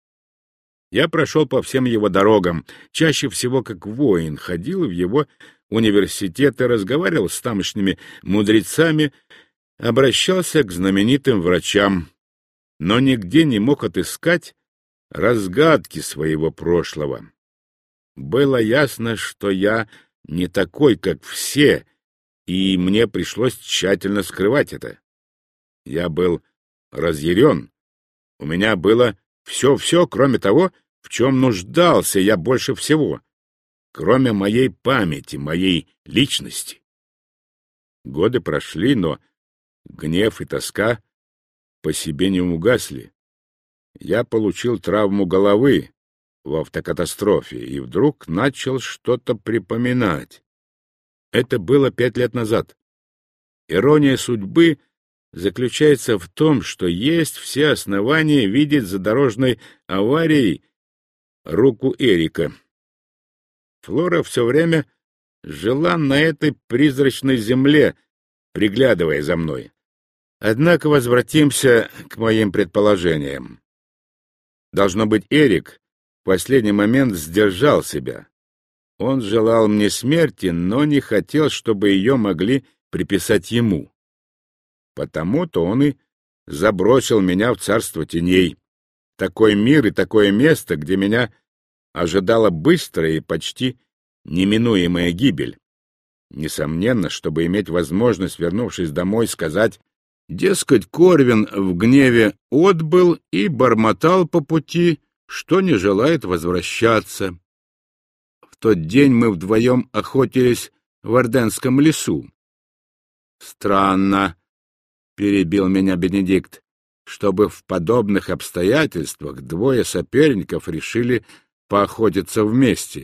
Я прошел по всем его дорогам, чаще всего как воин, ходил в его университеты, разговаривал с тамошними мудрецами, обращался к знаменитым врачам, но нигде не мог отыскать разгадки своего прошлого. Было ясно, что я не такой, как все, и мне пришлось тщательно скрывать это. Я был разъярен, у меня было все-все, кроме того, в чем нуждался я больше всего, кроме моей памяти, моей личности. Годы прошли, но гнев и тоска по себе не угасли. Я получил травму головы в автокатастрофе и вдруг начал что-то припоминать. Это было пять лет назад. Ирония судьбы заключается в том, что есть все основания видеть за дорожной аварией руку Эрика. Флора все время жила на этой призрачной земле, приглядывая за мной. Однако возвратимся к моим предположениям. Должно быть, Эрик в последний момент сдержал себя. Он желал мне смерти, но не хотел, чтобы ее могли приписать ему. Потому-то он и забросил меня в царство теней. Такой мир и такое место, где меня ожидала быстрая и почти неминуемая гибель. Несомненно, чтобы иметь возможность, вернувшись домой, сказать, дескать, Корвин в гневе отбыл и бормотал по пути, что не желает возвращаться. В тот день мы вдвоем охотились в Орденском лесу. Странно, — перебил меня Бенедикт, — чтобы в подобных обстоятельствах двое соперников решили поохотиться вместе.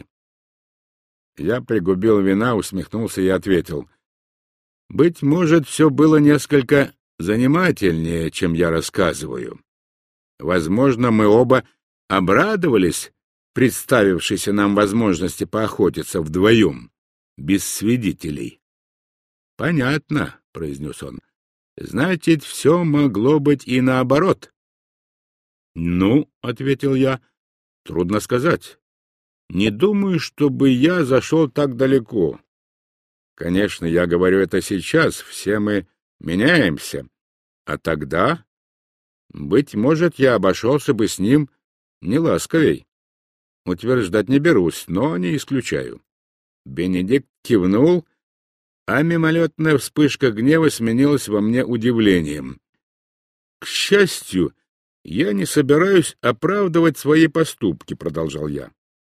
Я пригубил вина, усмехнулся и ответил. Быть может, все было несколько занимательнее, чем я рассказываю. Возможно, мы оба обрадовались представившейся нам возможности поохотиться вдвоем, без свидетелей. — Понятно, — произнес он. — Значит, все могло быть и наоборот. — Ну, — ответил я, — трудно сказать. Не думаю, чтобы я зашел так далеко. Конечно, я говорю это сейчас, все мы меняемся. А тогда, быть может, я обошелся бы с ним неласковей. Утверждать не берусь, но не исключаю. Бенедикт кивнул, а мимолетная вспышка гнева сменилась во мне удивлением. — К счастью, я не собираюсь оправдывать свои поступки, — продолжал я.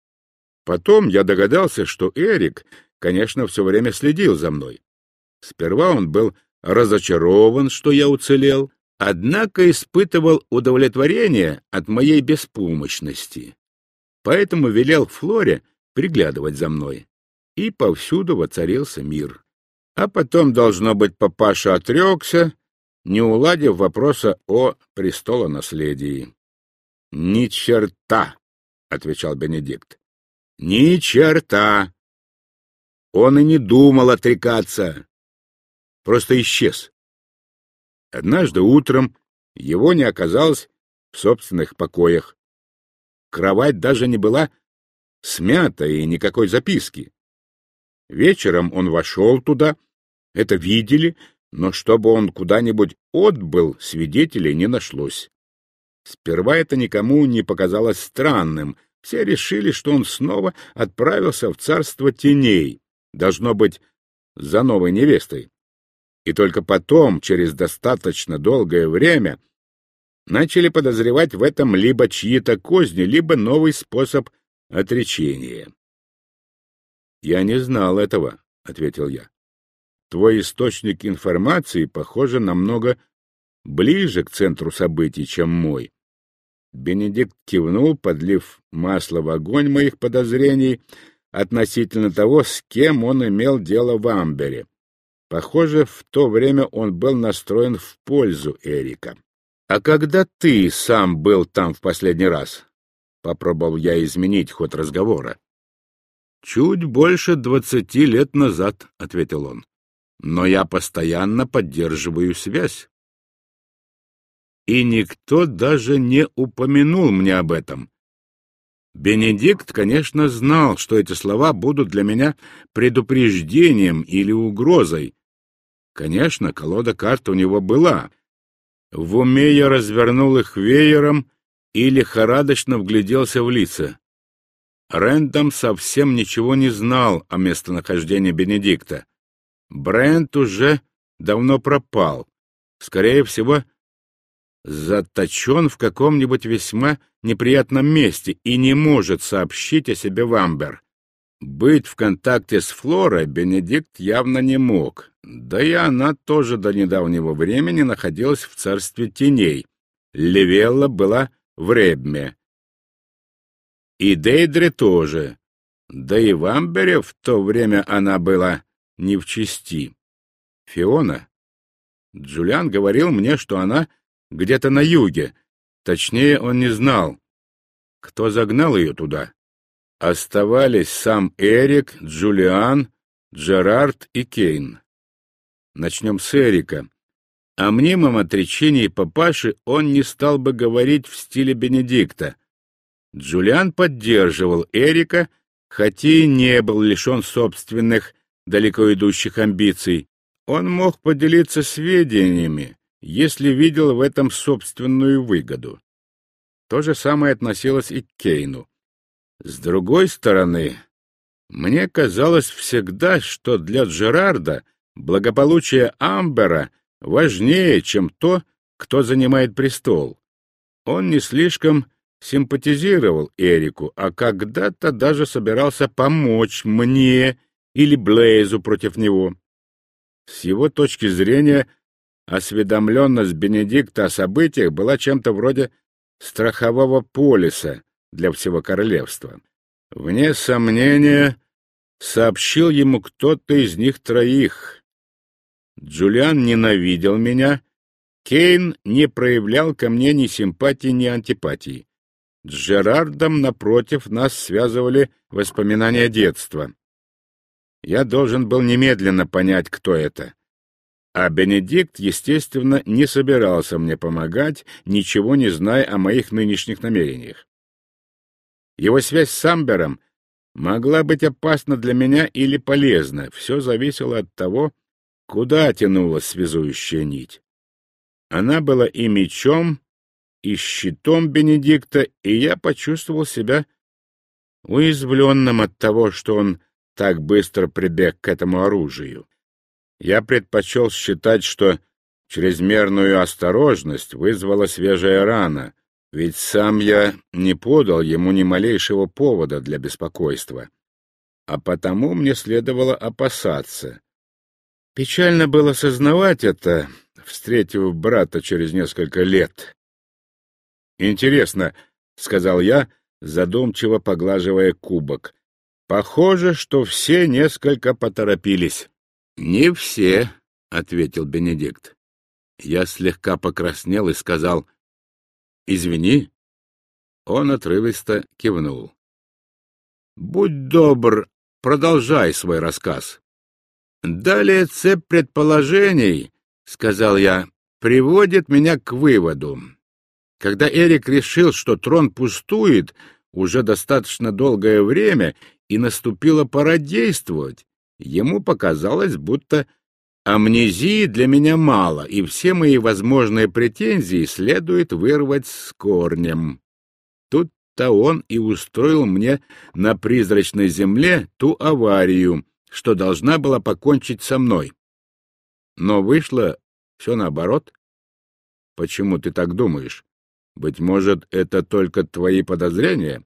Потом я догадался, что Эрик, конечно, все время следил за мной. Сперва он был разочарован, что я уцелел, однако испытывал удовлетворение от моей беспомощности. Поэтому велел Флоре приглядывать за мной, и повсюду воцарился мир. А потом, должно быть, папаша отрекся, не уладив вопроса о престолонаследии. — Ни черта, — отвечал Бенедикт. — Ни черта. Он и не думал отрекаться. Просто исчез. Однажды утром его не оказалось в собственных покоях. Кровать даже не была смята и никакой записки. Вечером он вошел туда, это видели, но чтобы он куда-нибудь отбыл, свидетелей не нашлось. Сперва это никому не показалось странным. Все решили, что он снова отправился в царство теней, должно быть, за новой невестой. И только потом, через достаточно долгое время, начали подозревать в этом либо чьи-то козни, либо новый способ отречения. — Я не знал этого, — ответил я. твой источник информации, похоже, намного ближе к центру событий, чем мой. Бенедикт кивнул, подлив масло в огонь моих подозрений относительно того, с кем он имел дело в Амбере. Похоже, в то время он был настроен в пользу Эрика. — А когда ты сам был там в последний раз? — попробовал я изменить ход разговора. — Чуть больше двадцати лет назад, — ответил он. — Но я постоянно поддерживаю связь. И никто даже не упомянул мне об этом. Бенедикт, конечно, знал, что эти слова будут для меня предупреждением или угрозой. Конечно, колода карт у него была. В уме я развернул их веером и лихорадочно вгляделся в лица. Рэндом совсем ничего не знал о местонахождении Бенедикта. Брент уже давно пропал. Скорее всего, заточен в каком-нибудь весьма неприятном месте и не может сообщить о себе в Амбер. Быть в контакте с Флорой Бенедикт явно не мог, да и она тоже до недавнего времени находилась в царстве теней. Левелла была в Ребме. И Дейдре тоже, да и в Амбере в то время она была не в чести. Фиона? Джулиан говорил мне, что она где-то на юге. Точнее, он не знал, кто загнал ее туда. Оставались сам Эрик, Джулиан, Джерард и Кейн. Начнем с Эрика. О мнимом отречении папаши он не стал бы говорить в стиле Бенедикта. Джулиан поддерживал Эрика, хотя и не был лишен собственных далеко идущих амбиций. Он мог поделиться сведениями, если видел в этом собственную выгоду. То же самое относилось и к Кейну. С другой стороны, мне казалось всегда, что для Джерарда благополучие Амбера важнее, чем то, кто занимает престол. Он не слишком симпатизировал Эрику, а когда-то даже собирался помочь мне или Блейзу против него. С его точки зрения, осведомленность Бенедикта о событиях была чем-то вроде страхового полиса для всего королевства. Вне сомнения, сообщил ему кто-то из них троих. Джулиан ненавидел меня, Кейн не проявлял ко мне ни симпатии, ни антипатии. С Джерардом, напротив, нас связывали воспоминания детства. Я должен был немедленно понять, кто это. А Бенедикт, естественно, не собирался мне помогать, ничего не зная о моих нынешних намерениях. Его связь с Амбером могла быть опасна для меня или полезна, все зависело от того, куда тянулась связующая нить. Она была и мечом, и щитом Бенедикта, и я почувствовал себя уязвленным от того, что он так быстро прибег к этому оружию. Я предпочел считать, что чрезмерную осторожность вызвала свежая рана, ведь сам я не подал ему ни малейшего повода для беспокойства, а потому мне следовало опасаться. Печально было сознавать это, встретив брата через несколько лет. «Интересно», — сказал я, задумчиво поглаживая кубок, — «похоже, что все несколько поторопились». «Не все», — ответил Бенедикт. Я слегка покраснел и сказал: «Извини». Он отрывисто кивнул. «Будь добр, продолжай свой рассказ». «Далее цепь предположений, — сказал я, — приводит меня к выводу. Когда Эрик решил, что трон пустует уже достаточно долгое время и наступила пора действовать, ему показалось, будто амнезии для меня мало, и все мои возможные претензии следует вырвать с корнем. Тут-то он и устроил мне на призрачной земле ту аварию, что должна была покончить со мной. Но вышло все наоборот. Почему ты так думаешь? Быть может, это только твои подозрения?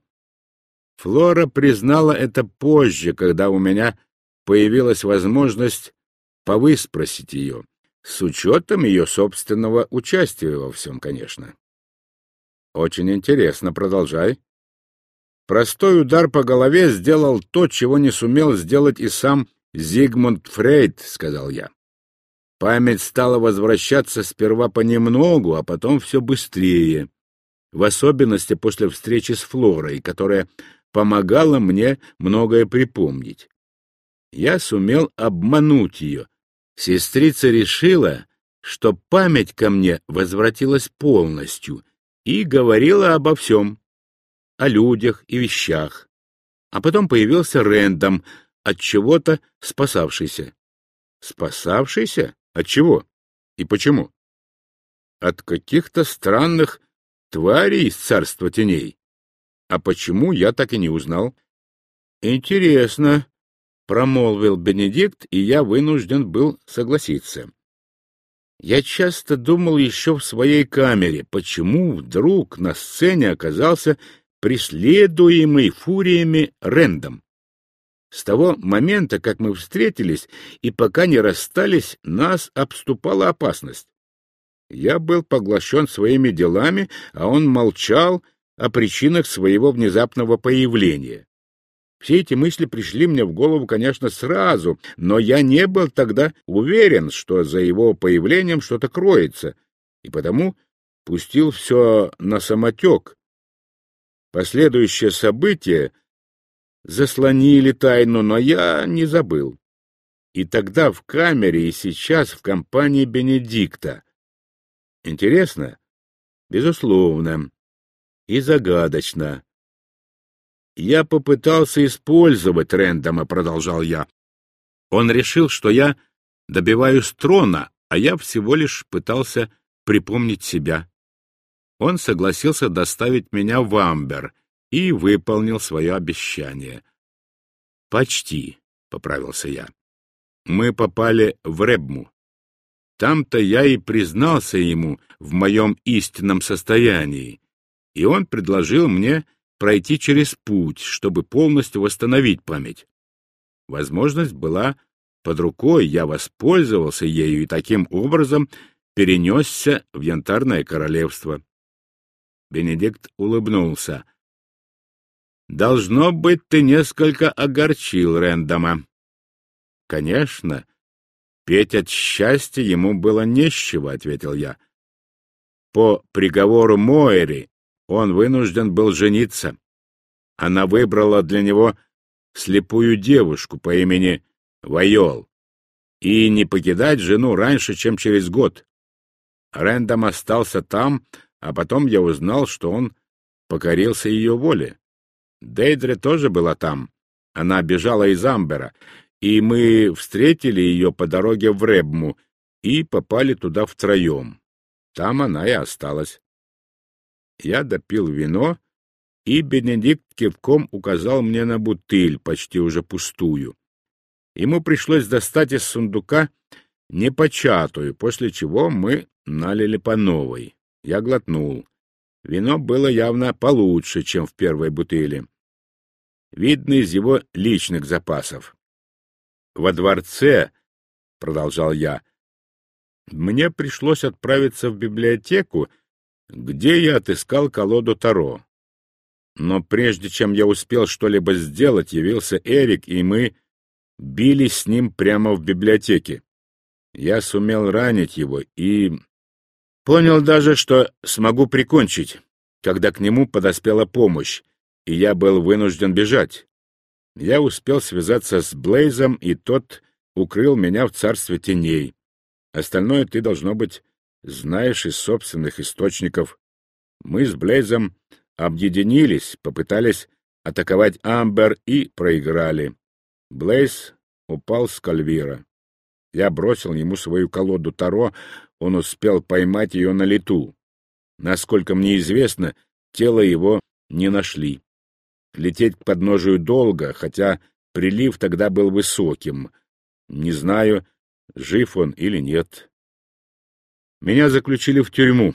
Флора признала это позже, когда у меня появилась возможность повыспросить ее, с учетом ее собственного участия во всем, конечно. Очень интересно, продолжай. Простой удар по голове сделал то, чего не сумел сделать и сам Зигмунд Фрейд, сказал я. Память стала возвращаться сперва понемногу, а потом все быстрее, в особенности после встречи с Флорой, которая помогала мне многое припомнить. Я сумел обмануть ее. Сестрица решила, что память ко мне возвратилась полностью и говорила обо всем, о людях и вещах. А потом появился Рэндом, от чего-то спасавшийся. Спасавшийся? От чего? И почему? От каких-то странных тварей из царства теней. А почему, я так и не узнал. Интересно, промолвил Бенедикт, и я вынужден был согласиться. Я часто думал еще в своей камере, почему вдруг на сцене оказался преследуемый фуриями Рэндом. С того момента, как мы встретились, и пока не расстались, нас обступала опасность. Я был поглощен своими делами, а он молчал о причинах своего внезапного появления. Все эти мысли пришли мне в голову, конечно, сразу, но я не был тогда уверен, что за его появлением что-то кроется, и потому пустил все на самотек. Последующие события заслонили тайну, но я не забыл. И тогда в камере, и сейчас в компании Бенедикта. Интересно? Безусловно. И загадочно. Я попытался использовать Рэндома, продолжал я. Он решил, что я добиваюсь трона, а я всего лишь пытался припомнить себя. Он согласился доставить меня в Амбер и выполнил свое обещание. Почти, поправился я. Мы попали в Ребму. Там-то я и признался ему в моем истинном состоянии, и он предложил мне пройти через путь, чтобы полностью восстановить память. Возможность была под рукой, я воспользовался ею и таким образом перенесся в Янтарное королевство. Бенедикт улыбнулся. «Должно быть, ты несколько огорчил Рэндома». «Конечно. Петь от счастья ему было не с чего», — ответил я. «По приговору Моэри он вынужден был жениться. Она выбрала для него слепую девушку по имени Вайол и не покидать жену раньше, чем через год. Рэндом остался там, а потом я узнал, что он покорился ее воле. Дейдре тоже была там. Она бежала из Амбера, и мы встретили ее по дороге в Ребму и попали туда втроем. Там она и осталась. Я допил вино, и Бенедикт кивком указал мне на бутыль, почти уже пустую. Ему пришлось достать из сундука непочатую, после чего мы налили по новой. Я глотнул. Вино было явно получше, чем в первой бутыли. Видно из его личных запасов. «Во дворце, — продолжал я, — мне пришлось отправиться в библиотеку, где я отыскал колоду Таро. Но прежде чем я успел что-либо сделать, явился Эрик, и мы бились с ним прямо в библиотеке. Я сумел ранить его и понял даже, что смогу прикончить, когда к нему подоспела помощь, и я был вынужден бежать. Я успел связаться с Блейзом, и тот укрыл меня в царстве теней. Остальное ты, должно быть, знаешь из собственных источников. Мы с Блейзом объединились, попытались атаковать Амбер и проиграли. Блейз упал с Кальвира. Я бросил ему свою колоду Таро, он успел поймать ее на лету. Насколько мне известно, тело его не нашли. Лететь к подножию долго, хотя прилив тогда был высоким. Не знаю, жив он или нет. Меня заключили в тюрьму,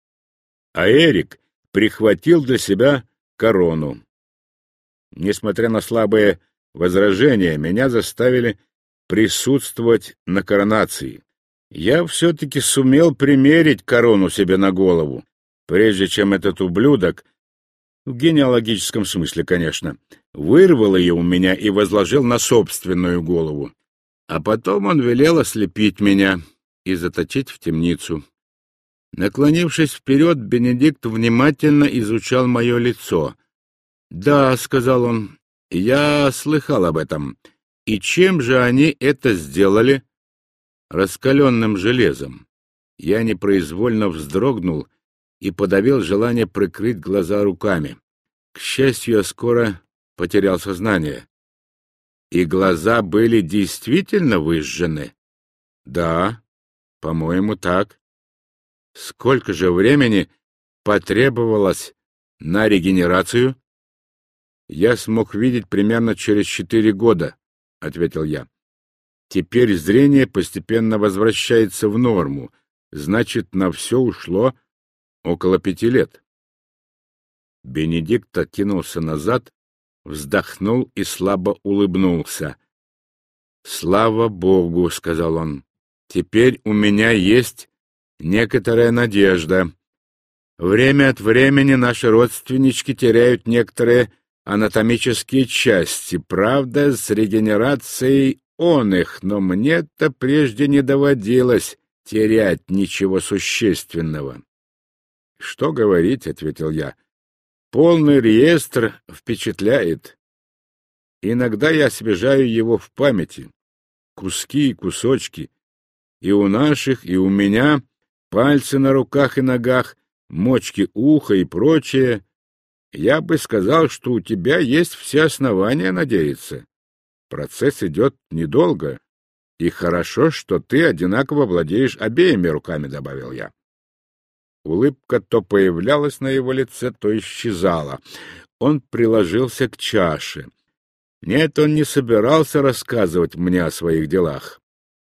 а Эрик прихватил для себя корону. Несмотря на слабые возражения, меня заставили присутствовать на коронации. Я все-таки сумел примерить корону себе на голову, прежде чем этот ублюдок, в генеалогическом смысле, конечно, вырвал ее у меня и возложил на собственную голову. А потом он велел ослепить меня и заточить в темницу. Наклонившись вперед, Бенедикт внимательно изучал мое лицо. «Да», — сказал он, — «я слыхал об этом. И чем же они это сделали?» «Раскаленным железом». Я непроизвольно вздрогнул и подавил желание прикрыть глаза руками. К счастью, я скоро потерял сознание. И глаза были действительно выжжены? Да, по-моему, так. Сколько же времени потребовалось на регенерацию? Я смог видеть примерно через четыре года, — ответил я. Теперь зрение постепенно возвращается в норму, значит, на все ушло около пяти лет. Бенедикт откинулся назад, вздохнул и слабо улыбнулся. «Слава Богу», — сказал он, — «теперь у меня есть некоторая надежда. Время от времени наши родственнички теряют некоторые анатомические части, правда, с регенерацией он их, но мне-то прежде не доводилось терять ничего существенного». «Что говорить», — ответил я, — «полный реестр впечатляет. Иногда я освежаю его в памяти, куски и кусочки, и у наших, и у меня, пальцы на руках и ногах, мочки уха и прочее. Я бы сказал, что у тебя есть все основания надеяться. Процесс идет недолго, и хорошо, что ты одинаково владеешь обеими руками», — добавил я. Улыбка то появлялась на его лице, то исчезала. Он приложился к чаше. Нет, он не собирался рассказывать мне о своих делах.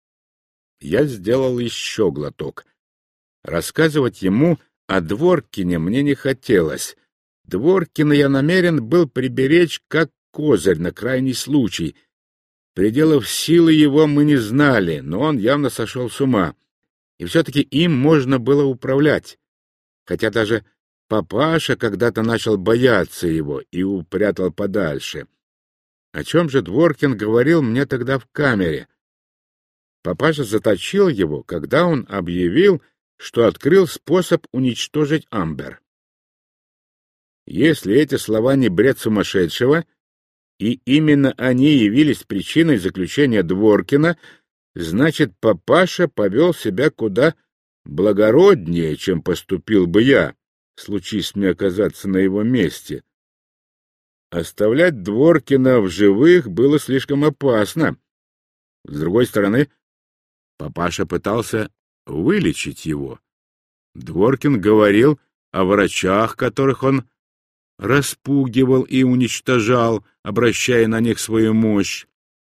Я сделал еще глоток. Рассказывать ему о Дворкине мне не хотелось. Дворкина я намерен был приберечь как козырь на крайний случай. Пределов силы его мы не знали, но он явно сошел с ума. И все-таки им можно было управлять. Хотя даже папаша когда-то начал бояться его и упрятал подальше. О чем же Дворкин говорил мне тогда в камере? Папаша заточил его, когда он объявил, что открыл способ уничтожить Амбер. Если эти слова не бред сумасшедшего, и именно они явились причиной заключения Дворкина, значит, папаша повел себя куда благороднее, чем поступил бы я, случись мне оказаться на его месте. Оставлять Дворкина в живых было слишком опасно. С другой стороны, папаша пытался вылечить его. Дворкин говорил о врачах, которых он распугивал и уничтожал, обращая на них свою мощь.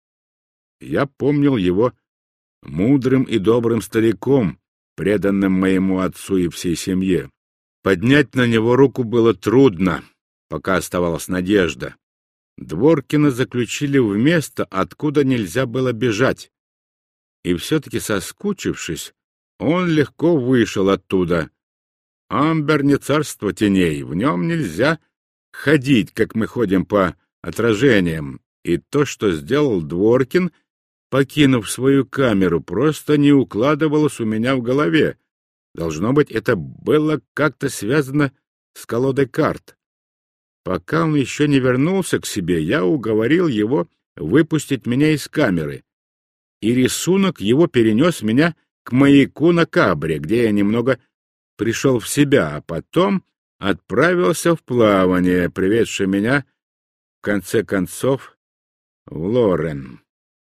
Я помнил его мудрым и добрым стариком, преданным моему отцу и всей семье. Поднять на него руку было трудно, пока оставалась надежда. Дворкина заключили в место, откуда нельзя было бежать. И все-таки, соскучившись, он легко вышел оттуда. Амбер не царство теней, в нем нельзя ходить, как мы ходим по отражениям. И то, что сделал Дворкин, покинув свою камеру, просто не укладывалось у меня в голове. Должно быть, это было как-то связано с колодой карт. Пока он еще не вернулся к себе, я уговорил его выпустить меня из камеры, и рисунок его перенес меня к маяку на Кабре, где я немного пришел в себя, а потом отправился в плавание, приведшее меня, в конце концов, в Лорен.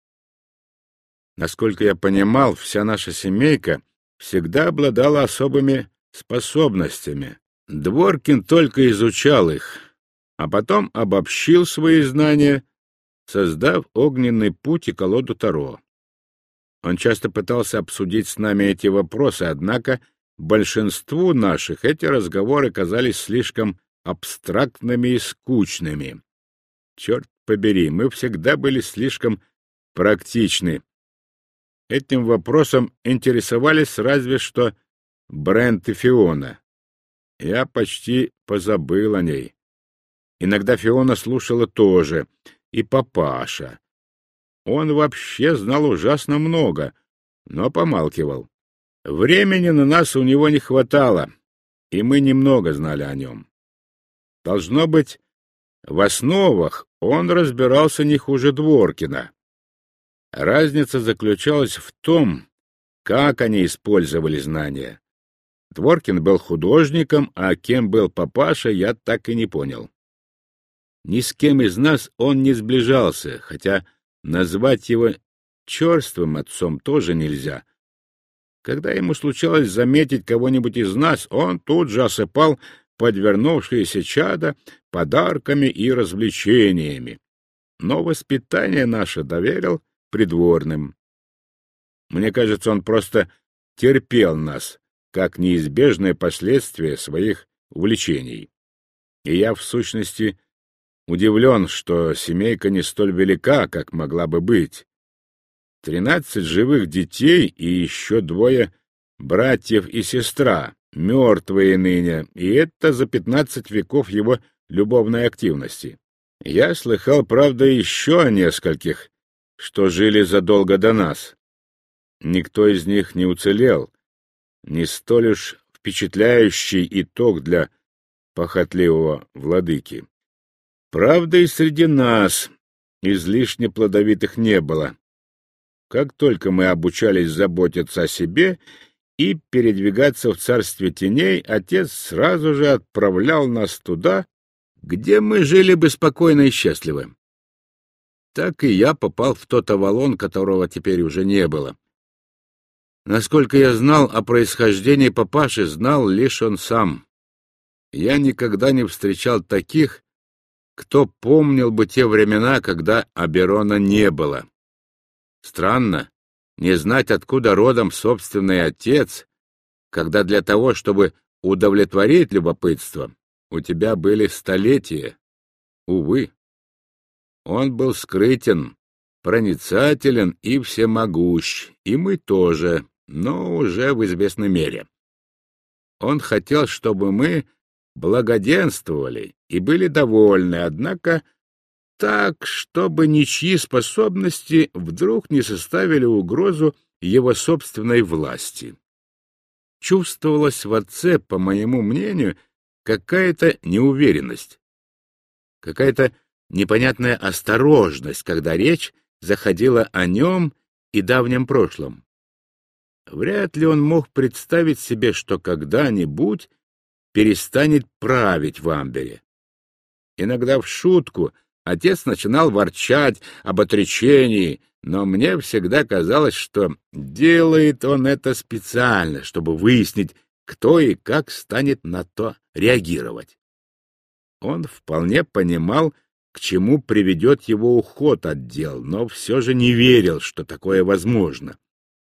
Насколько я понимал, вся наша семейка всегда обладала особыми способностями. Дворкин только изучал их, а потом обобщил свои знания, создав огненный путь и колоду Таро. Он часто пытался обсудить с нами эти вопросы, однако большинству наших эти разговоры казались слишком абстрактными и скучными. Черт побери, мы всегда были слишком практичны, этим вопросом интересовались разве что Брент и Фиона. Я почти позабыл о ней. Иногда Фиона слушала тоже, и папаша. Он вообще знал ужасно много, но помалкивал. Времени на нас у него не хватало, и мы немного знали о нем. Должно быть, в основах он разбирался не хуже Дворкина. Разница заключалась в том, как они использовали знания. Дворкин был художником, а кем был папаша, я так и не понял. Ни с кем из нас он не сближался, хотя назвать его черствым отцом тоже нельзя. Когда ему случалось заметить кого-нибудь из нас, он тут же осыпал подвернувшиеся чада подарками и развлечениями. Но воспитание наше доверил придворным. Мне кажется, он просто терпел нас, как неизбежное последствие своих увлечений. И я, в сущности, удивлен, что семейка не столь велика, как могла бы быть. Тринадцать живых детей и еще двое братьев и сестра, мертвые ныне, и это за пятнадцать веков его любовной активности. Я слыхал, правда, еще о нескольких, что жили задолго до нас. Никто из них не уцелел. Не столь уж впечатляющий итог для похотливого владыки. Правда, и среди нас излишне плодовитых не было. Как только мы обучались заботиться о себе и передвигаться в царстве теней, отец сразу же отправлял нас туда, где мы жили бы спокойно и счастливо. Так и я попал в тот Авалон, которого теперь уже не было. Насколько я знал о происхождении папаши, знал лишь он сам. Я никогда не встречал таких, кто помнил бы те времена, когда Оберона не было. Странно не знать, откуда родом собственный отец, когда для того, чтобы удовлетворить любопытство, у тебя были столетия. Увы. Он был скрытен, проницателен и всемогущ, и мы тоже, но уже в известной мере. Он хотел, чтобы мы благоденствовали и были довольны, однако так, чтобы ничьи способности вдруг не составили угрозу его собственной власти. Чувствовалась в отце, по моему мнению, какая-то неуверенность, какая-то непонятная осторожность, когда речь заходила о нем и давнем прошлом. Вряд ли он мог представить себе, что когда-нибудь перестанет править в Амбере. Иногда в шутку отец начинал ворчать об отречении, но мне всегда казалось, что делает он это специально, чтобы выяснить, кто и как станет на то реагировать. Он вполне понимал, к чему приведет его уход от дел, но все же не верил, что такое возможно.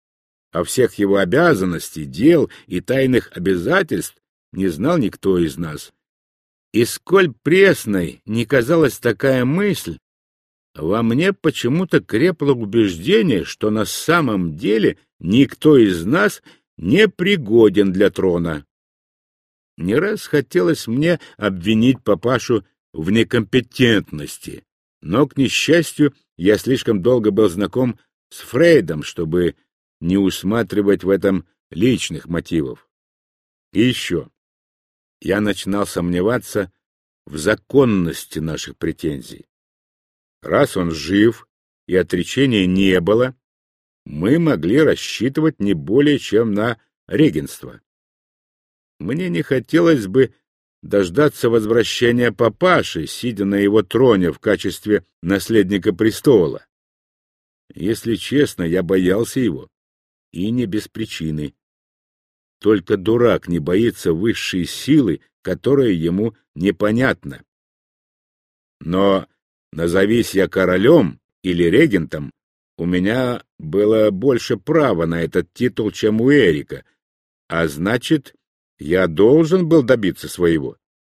О всех его обязанностей, дел и тайных обязательств не знал никто из нас. И сколь пресной не казалась такая мысль, во мне почему-то крепло убеждение, что на самом деле никто из нас не пригоден для трона. Не раз хотелось мне обвинить папашу в некомпетентности, но, к несчастью, я слишком долго был знаком с Фрейдом, чтобы не усматривать в этом личных мотивов. И еще. Я начинал сомневаться в законности наших претензий. Раз он жив и отречения не было, мы могли рассчитывать не более чем на регенство. Мне не хотелось бы дождаться возвращения папаши, сидя на его троне в качестве наследника престола. Если честно, я боялся его, и не без причины. Только дурак не боится высшей силы, которая ему непонятна. Но назовись я королем или регентом, у меня было больше права на этот титул, чем у Эрика, а значит, я должен был добиться своего.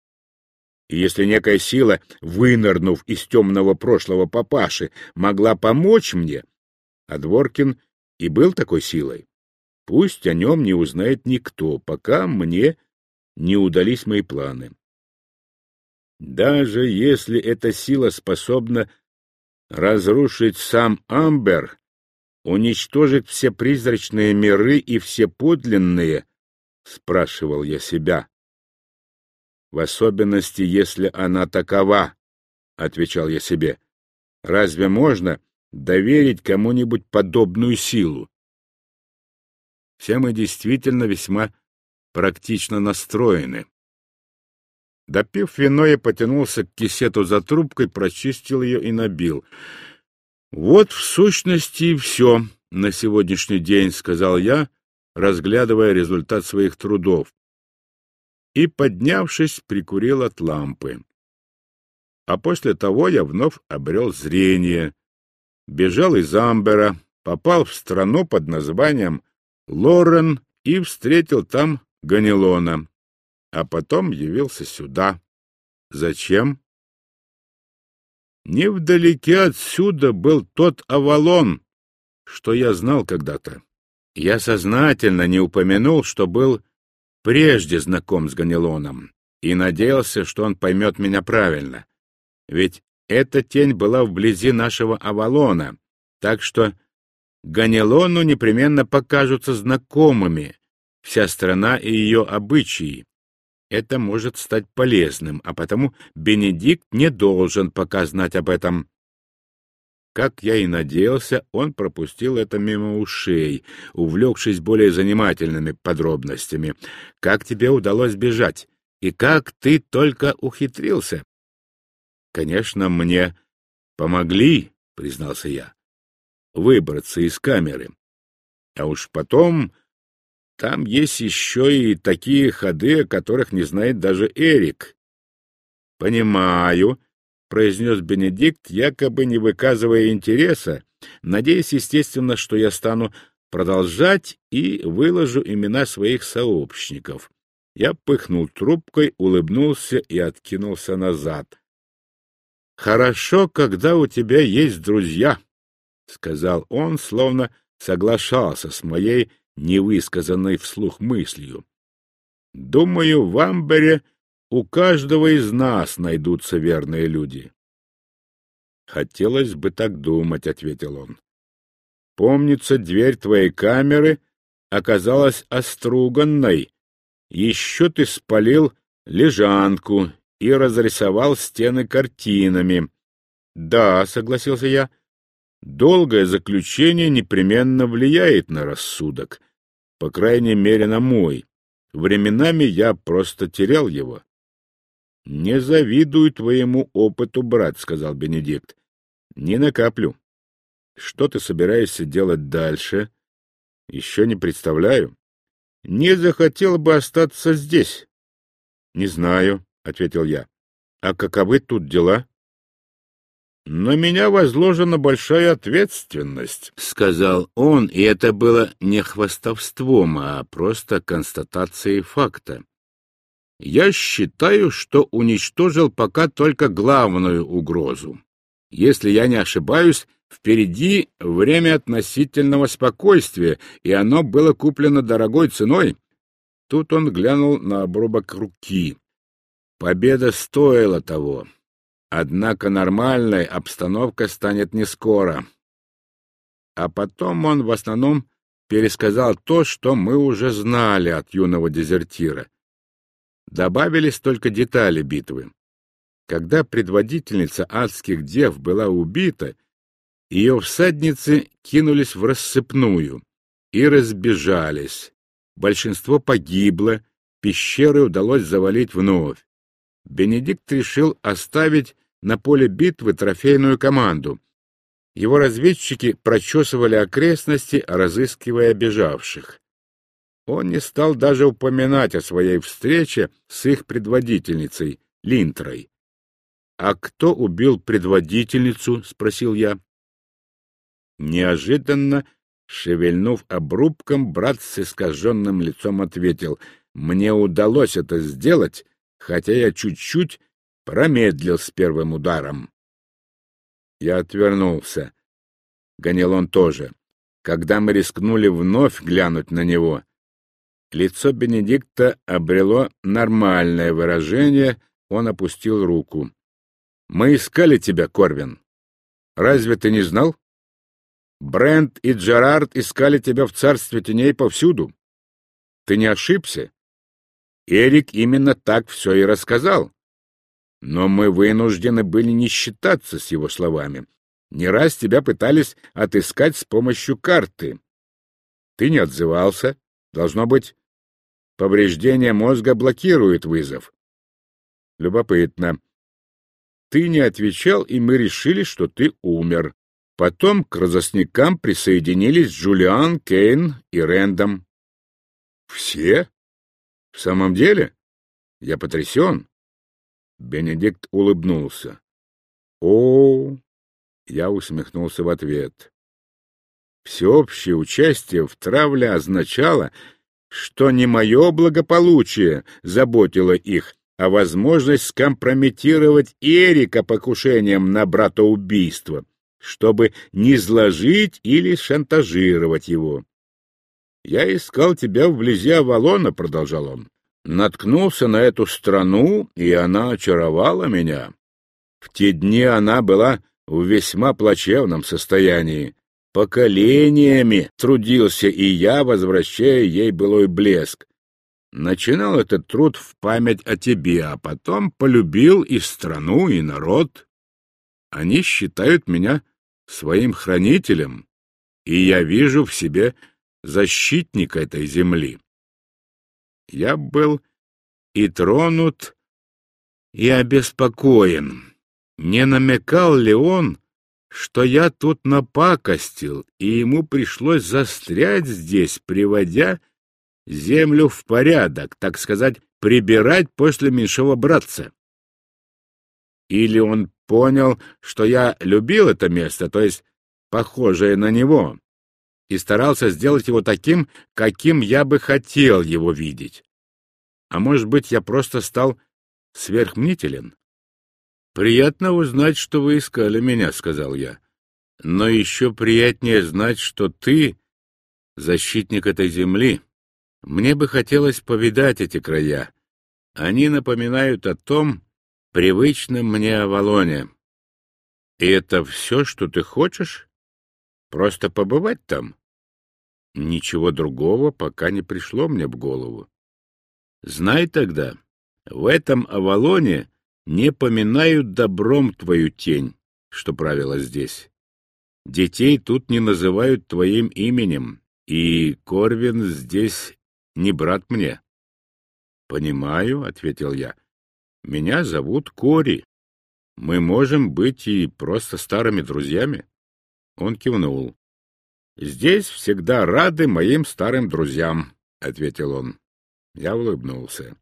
И если некая сила, вынырнув из темного прошлого папаши, могла помочь мне, а Дворкин и был такой силой. Пусть о нем не узнает никто, пока мне не удались мои планы. Даже если эта сила способна разрушить сам Амбер, уничтожить все призрачные миры и все подлинные, спрашивал я себя. В особенности, если она такова, отвечал я себе. Разве можно доверить кому-нибудь подобную силу? Все мы действительно весьма практично настроены. Допив вино, я потянулся к кисету за трубкой, прочистил ее и набил. Вот в сущности и все на сегодняшний день, сказал я, разглядывая результат своих трудов. И, поднявшись, прикурил от лампы. А после того я вновь обрел зрение, бежал из Амбера, попал в страну под названием Лорен и встретил там Ганилона, а потом явился сюда. Зачем? Невдалеке отсюда был тот Авалон, что я знал когда-то. Я сознательно не упомянул, что был прежде знаком с Ганилоном, и надеялся, что он поймет меня правильно. Ведь эта тень была вблизи нашего Авалона, так что Ганилону непременно покажутся знакомыми вся страна и ее обычаи. Это может стать полезным, а потому Бенедикт не должен пока знать об этом. Как я и надеялся, он пропустил это мимо ушей, увлекшись более занимательными подробностями. Как тебе удалось бежать? И как ты только ухитрился? Конечно, мне помогли, признался я, выбраться из камеры. А уж потом там есть еще и такие ходы, о которых не знает даже Эрик. — Понимаю, — произнес Бенедикт, якобы не выказывая интереса, надеясь, естественно, что я стану продолжать и выложу имена своих сообщников. Я пыхнул трубкой, улыбнулся и откинулся назад. — Хорошо, когда у тебя есть друзья, — сказал он, словно соглашался с моей невысказанной вслух мыслью. Думаю, в Амбере у каждого из нас найдутся верные люди. Хотелось бы так думать, — ответил он. Помнится, дверь твоей камеры оказалась оструганной. Еще ты спалил лежанку и разрисовал стены картинами. Да, — согласился я, — долгое заключение непременно влияет на рассудок, по крайней мере, на мой. Временами я просто терял его. — Не завидую твоему опыту, брат, — сказал Бенедикт. — Не накаплю. Что ты собираешься делать дальше? Еще не представляю. Не захотел бы остаться здесь. — Не знаю, — ответил я. — А каковы тут дела? — На меня возложена большая ответственность, — сказал он, и это было не хвастовством, а просто констатацией факта. Я считаю, что уничтожил пока только главную угрозу. Если я не ошибаюсь, впереди время относительного спокойствия, и оно было куплено дорогой ценой. Тут он глянул на обрубок руки. Победа стоила того. Однако нормальной обстановка станет не скоро. А потом он в основном пересказал то, что мы уже знали от юного дезертира. Добавились только детали битвы. Когда предводительница адских дев была убита, ее всадницы кинулись в рассыпную и разбежались. Большинство погибло, пещеры удалось завалить вновь. Бенедикт решил оставить на поле битвы трофейную команду. Его разведчики прочесывали окрестности, разыскивая бежавших. Он не стал даже упоминать о своей встрече с их предводительницей, Линтрой. — А кто убил предводительницу? — спросил я. Неожиданно, шевельнув обрубком, брат с искаженным лицом ответил: — Мне удалось это сделать, хотя я чуть-чуть промедлил с первым ударом. Я отвернулся. Ганилон тоже. Когда мы рискнули вновь глянуть на него, лицо Бенедикта обрело нормальное выражение, он опустил руку. «Мы искали тебя, Корвин. Разве ты не знал? Брент и Джерард искали тебя в царстве теней повсюду. Ты не ошибся. Эрик именно так все и рассказал. Но мы вынуждены были не считаться с его словами. Не раз тебя пытались отыскать с помощью карты. Ты не отзывался. Должно быть, повреждение мозга блокирует вызов. Любопытно. Ты не отвечал, и мы решили, что ты умер. Потом к розыскникам присоединились Джулиан, Кейн и Рэндом. Все? В самом деле? Я потрясен. Бенедикт улыбнулся. О, я усмехнулся в ответ. Всеобщее участие в травле означало, что не мое благополучие заботило их, а возможность скомпрометировать Эрика покушением на братоубийство, чтобы низложить или шантажировать его. «Я искал тебя вблизи Авалона», — продолжал он. «Наткнулся на эту страну, и она очаровала меня. В те дни она была в весьма плачевном состоянии. Поколениями трудился и я, возвращая ей былой блеск. Начинал этот труд в память о тебе, а потом полюбил и страну, и народ. Они считают меня своим хранителем, и я вижу в себе защитника этой земли. Я был и тронут, и обеспокоен. Не намекал ли он, что я тут напакостил, и ему пришлось застрять здесь, приводя землю в порядок, так сказать, прибирать после меньшого братца? Или он понял, что я любил это место, то есть похожее на него, и старался сделать его таким, каким я бы хотел его видеть? А может быть, я просто стал сверхмнителен? «Приятно узнать, что вы искали меня», — сказал я. «Но еще приятнее знать, что ты защитник этой земли. Мне бы хотелось повидать эти края. Они напоминают о том привычном мне Авалоне. И это все, что ты хочешь? Просто побывать там?» Ничего другого пока не пришло мне в голову. «Знай тогда, в этом Авалоне не поминают добром твою тень, что правила здесь. Детей тут не называют твоим именем, и Корвин здесь не брат мне». «Понимаю», — ответил я. «Меня зовут Кори. Мы можем быть и просто старыми друзьями». Он кивнул. «Здесь всегда рады моим старым друзьям», — ответил он. Я улыбнулся.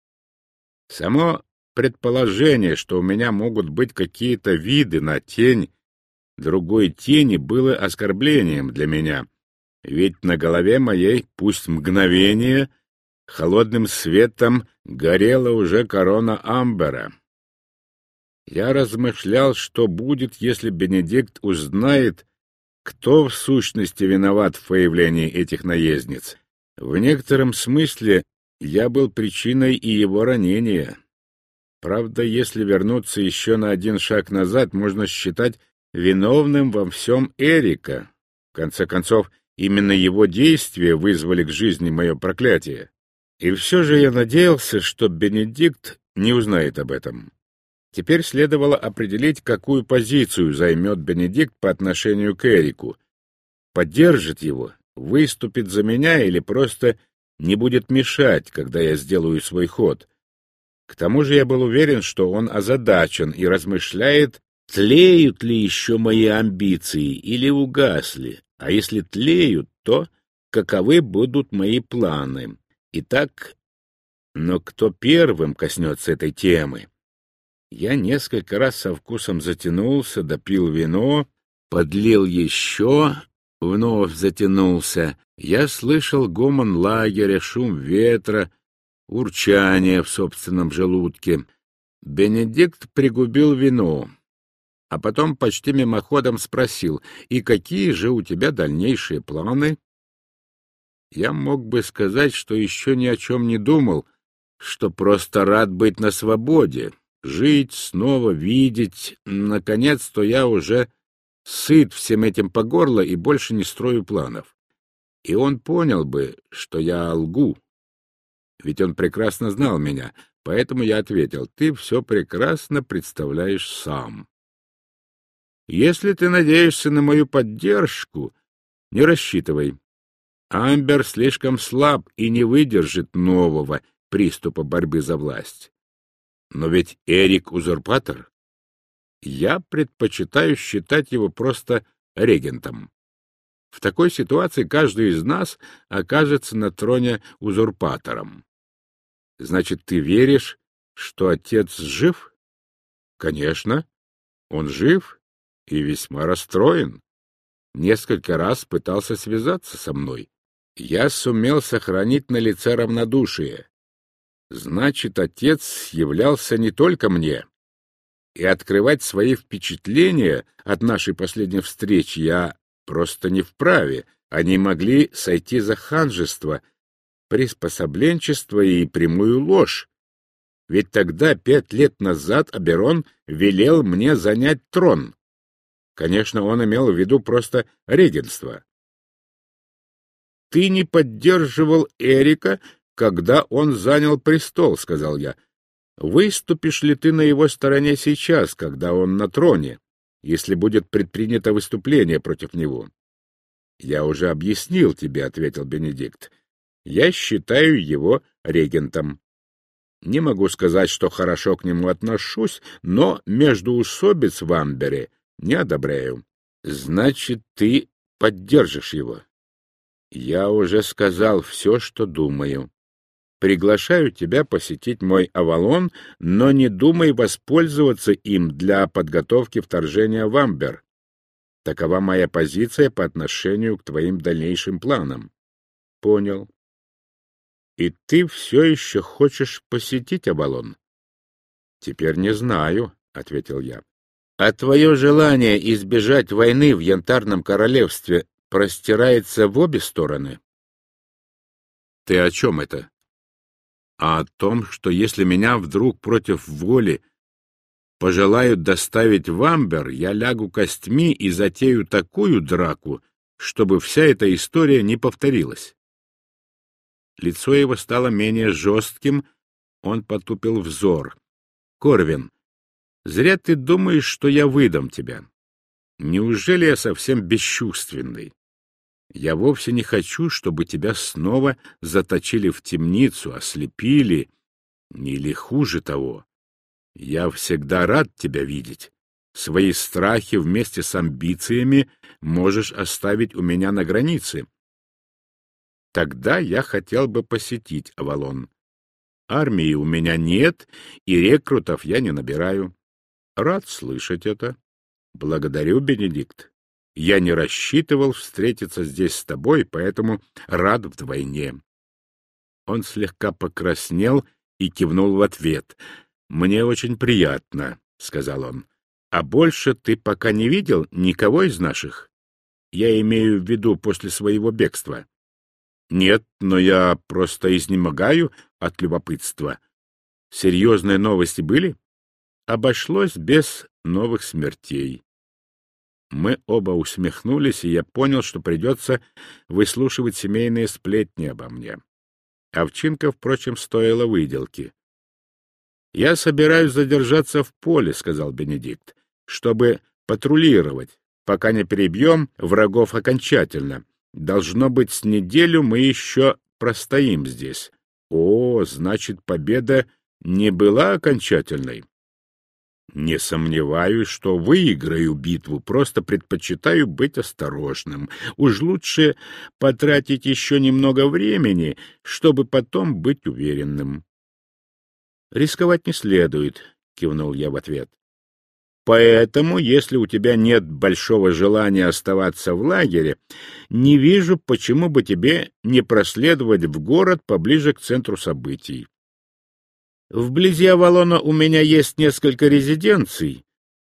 Само предположение, что у меня могут быть какие-то виды на тень другой тени, было оскорблением для меня, ведь на голове моей, пусть мгновение, холодным светом горела уже корона Амбера. Я размышлял, что будет, если Бенедикт узнает, кто в сущности виноват в появлении этих наездниц. В некотором смысле я был причиной и его ранения. Правда, если вернуться еще на один шаг назад, можно считать виновным во всем Эрика. В конце концов, именно его действия вызвали к жизни мое проклятие. И все же я надеялся, что Бенедикт не узнает об этом. Теперь следовало определить, какую позицию займет Бенедикт по отношению к Эрику. Поддержит его, выступит за меня или просто не будет мешать, когда я сделаю свой ход. К тому же я был уверен, что он озадачен и размышляет, тлеют ли еще мои амбиции или угасли, а если тлеют, то каковы будут мои планы. Итак, но кто первым коснется этой темы? Я несколько раз со вкусом затянулся, допил вино, подлил еще, вновь затянулся. Я слышал гомон лагеря, шум ветра, урчание в собственном желудке. Бенедикт пригубил вино. а потом почти мимоходом спросил: «И какие же у тебя дальнейшие планы?» Я мог бы сказать, что еще ни о чем не думал, что просто рад быть на свободе, жить, снова видеть. Наконец-то я уже сыт всем этим по горло и больше не строю планов. И он понял бы, что я лгу, ведь он прекрасно знал меня, поэтому я ответил: «Ты все прекрасно представляешь сам. Если ты надеешься на мою поддержку, не рассчитывай. Амбер слишком слаб и не выдержит нового приступа борьбы за власть. Но ведь Эрик узурпатор. Я предпочитаю считать его просто регентом. В такой ситуации каждый из нас окажется на троне узурпатором. Значит, ты веришь, что отец жив?» «Конечно, он жив и весьма расстроен. Несколько раз пытался связаться со мной. Я сумел сохранить на лице равнодушие. Значит, отец являлся не только мне. И открывать свои впечатления от нашей последней встречи я просто не вправе. Они могли сойти за ханжество, приспособленчество и прямую ложь. Ведь тогда, пять лет назад, Аберон велел мне занять трон. Конечно, он имел в виду просто регенство. «Ты не поддерживал Эрика, когда он занял престол», — сказал я. «Выступишь ли ты на его стороне сейчас, когда он на троне, если будет предпринято выступление против него?» «Я уже объяснил тебе», — ответил Бенедикт. «Я считаю его регентом. Не могу сказать, что хорошо к нему отношусь, но междоусобиц в Амбере не одобряю». «Значит, ты поддержишь его?» «Я уже сказал все, что думаю. Приглашаю тебя посетить мой Авалон, но не думай воспользоваться им для подготовки вторжения в Амбер. Такова моя позиция по отношению к твоим дальнейшим планам». «Понял. И ты все еще хочешь посетить Авалон?» «Теперь не знаю», — ответил я. «А твое желание избежать войны в Янтарном королевстве простирается в обе стороны?» «Ты о чем это?» «А о том, что если меня вдруг против воли пожелают доставить в Амбер, я лягу костьми и затею такую драку, чтобы вся эта история не повторилась». Лицо его стало менее жестким, он потупил взор. «Корвин, зря ты думаешь, что я выдам тебя. Неужели я совсем бесчувственный? Я вовсе не хочу, чтобы тебя снова заточили в темницу, ослепили, или хуже того. Я всегда рад тебя видеть. Свои страхи вместе с амбициями можешь оставить у меня на границе. Тогда я хотел бы посетить Авалон. Армии у меня нет, и рекрутов я не набираю. Рад слышать это. Благодарю, Бенедикт. Я не рассчитывал встретиться здесь с тобой, поэтому рад вдвойне». Он слегка покраснел и кивнул в ответ. «Мне очень приятно», — сказал он. «А больше ты пока не видел никого из наших? Я имею в виду после своего бегства». «Нет, но я просто изнемогаю от любопытства. Серьезные новости были?» «Обошлось без новых смертей». Мы оба усмехнулись, и я понял, что придется выслушивать семейные сплетни обо мне. Овчинка, впрочем, стоила выделки. «Я собираюсь задержаться в поле», — сказал Бенедикт, — «чтобы патрулировать, пока не перебьем врагов окончательно. Должно быть, с неделю мы еще простоим здесь». «О, значит, победа не была окончательной?» «Не сомневаюсь, что выиграю битву, просто предпочитаю быть осторожным. Уж лучше потратить еще немного времени, чтобы потом быть уверенным». «Рисковать не следует», — кивнул я в ответ. «Поэтому, если у тебя нет большого желания оставаться в лагере, не вижу, почему бы тебе не проследовать в город поближе к центру событий. Вблизи Авалона у меня есть несколько резиденций.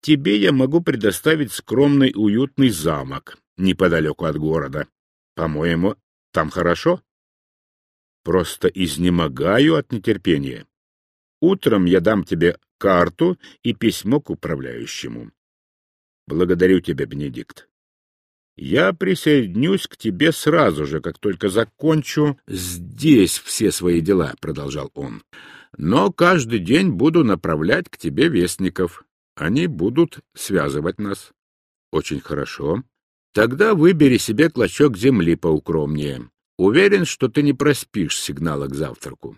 тебе я могу предоставить скромный уютный замок неподалеку от города. По-моему, там хорошо? Просто изнемогаю от нетерпения. Утром я дам тебе карту и письмо к управляющему. Благодарю тебя, Бенедикт. Я присоединюсь к тебе сразу же, как только закончу здесь все свои дела, — продолжал он. Но каждый день буду направлять к тебе вестников. Они будут связывать нас. Очень хорошо. Тогда выбери себе клочок земли поукромнее. Уверен, что ты не проспишь сигнала к завтраку.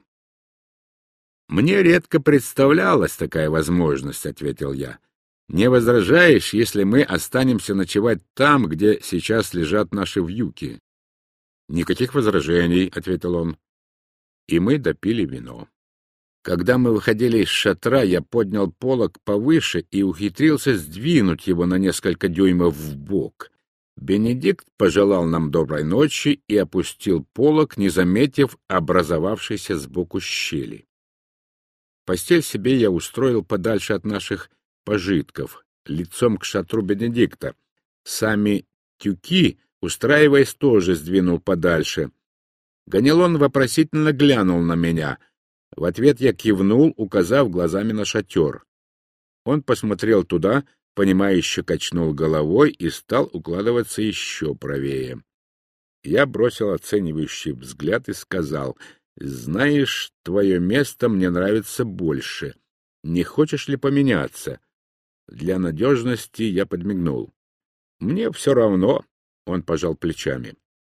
Мне редко представлялась такая возможность, — ответил я. Не возражаешь, если мы останемся ночевать там, где сейчас лежат наши вьюки? Никаких возражений, — ответил он. И мы допили вино. Когда мы выходили из шатра, я поднял полог повыше и ухитрился сдвинуть его на несколько дюймов вбок. Бенедикт пожелал нам доброй ночи и опустил полог, не заметив образовавшейся сбоку щели. Постель себе я устроил подальше от наших пожитков, лицом к шатру Бенедикта. Сами тюки, устраиваясь, тоже сдвинул подальше. Ганилон вопросительно глянул на меня. В ответ я кивнул, указав глазами на шатер. Он посмотрел туда, понимающе качнул головой и стал укладываться еще правее. Я бросил оценивающий взгляд и сказал: «Знаешь, твое место мне нравится больше. Не хочешь ли поменяться?» Для надежности я подмигнул. «Мне все равно», — он пожал плечами.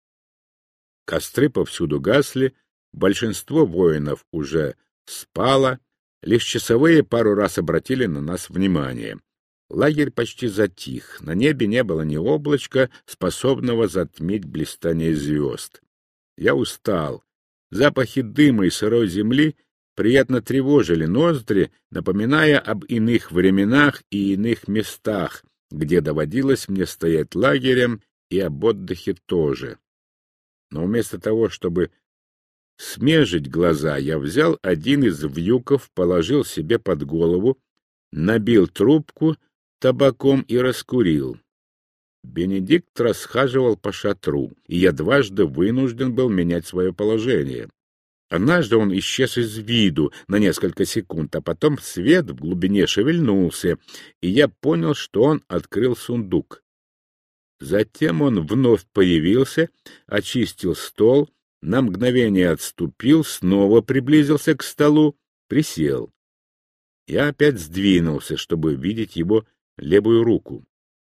Костры повсюду гасли, большинство воинов уже спало, лишь часовые пару раз обратили на нас внимание. Лагерь почти затих, на небе не было ни облачка, способного затмить блистание звезд. Я устал. Запахи дыма и сырой земли приятно тревожили ноздри, напоминая об иных временах и иных местах, где доводилось мне стоять лагерем, и об отдыхе тоже. Но вместо того, чтобы смежить глаза, я взял один из вьюков, положил себе под голову, набил трубку табаком и раскурил. Бенедикт расхаживал по шатру, и я дважды вынужден был менять свое положение. Однажды он исчез из виду на несколько секунд, а потом свет в глубине шевельнулся, и я понял, что он открыл сундук. Затем он вновь появился, очистил стол, на мгновение отступил, снова приблизился к столу, присел. Я опять сдвинулся, чтобы видеть его левую руку.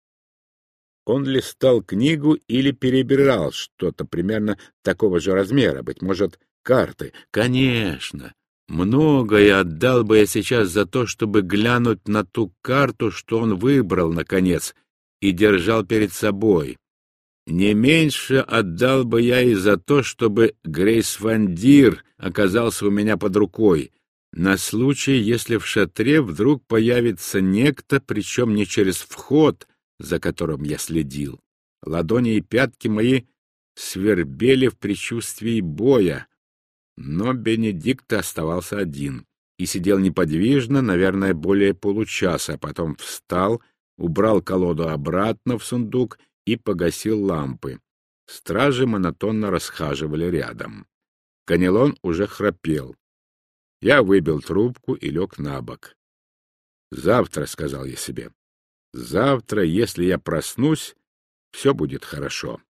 Он листал книгу или перебирал что-то примерно такого же размера, быть может, карты. Конечно, многое отдал бы я сейчас за то, чтобы глянуть на ту карту, что он выбрал, наконец, и держал перед собой. Не меньше отдал бы я и за то, чтобы Грейсфандир оказался у меня под рукой, на случай, если в шатре вдруг появится некто, причем не через вход, за которым я следил. Ладони и пятки мои свербели в предчувствии боя, но Бенедикт оставался один и сидел неподвижно, наверное, более получаса, а потом встал, убрал колоду обратно в сундук и погасил лампы. Стражи монотонно расхаживали рядом. Ганилон уже храпел. Я выбил трубку и лег на бок. «Завтра», — сказал я себе, — «завтра, если я проснусь, все будет хорошо».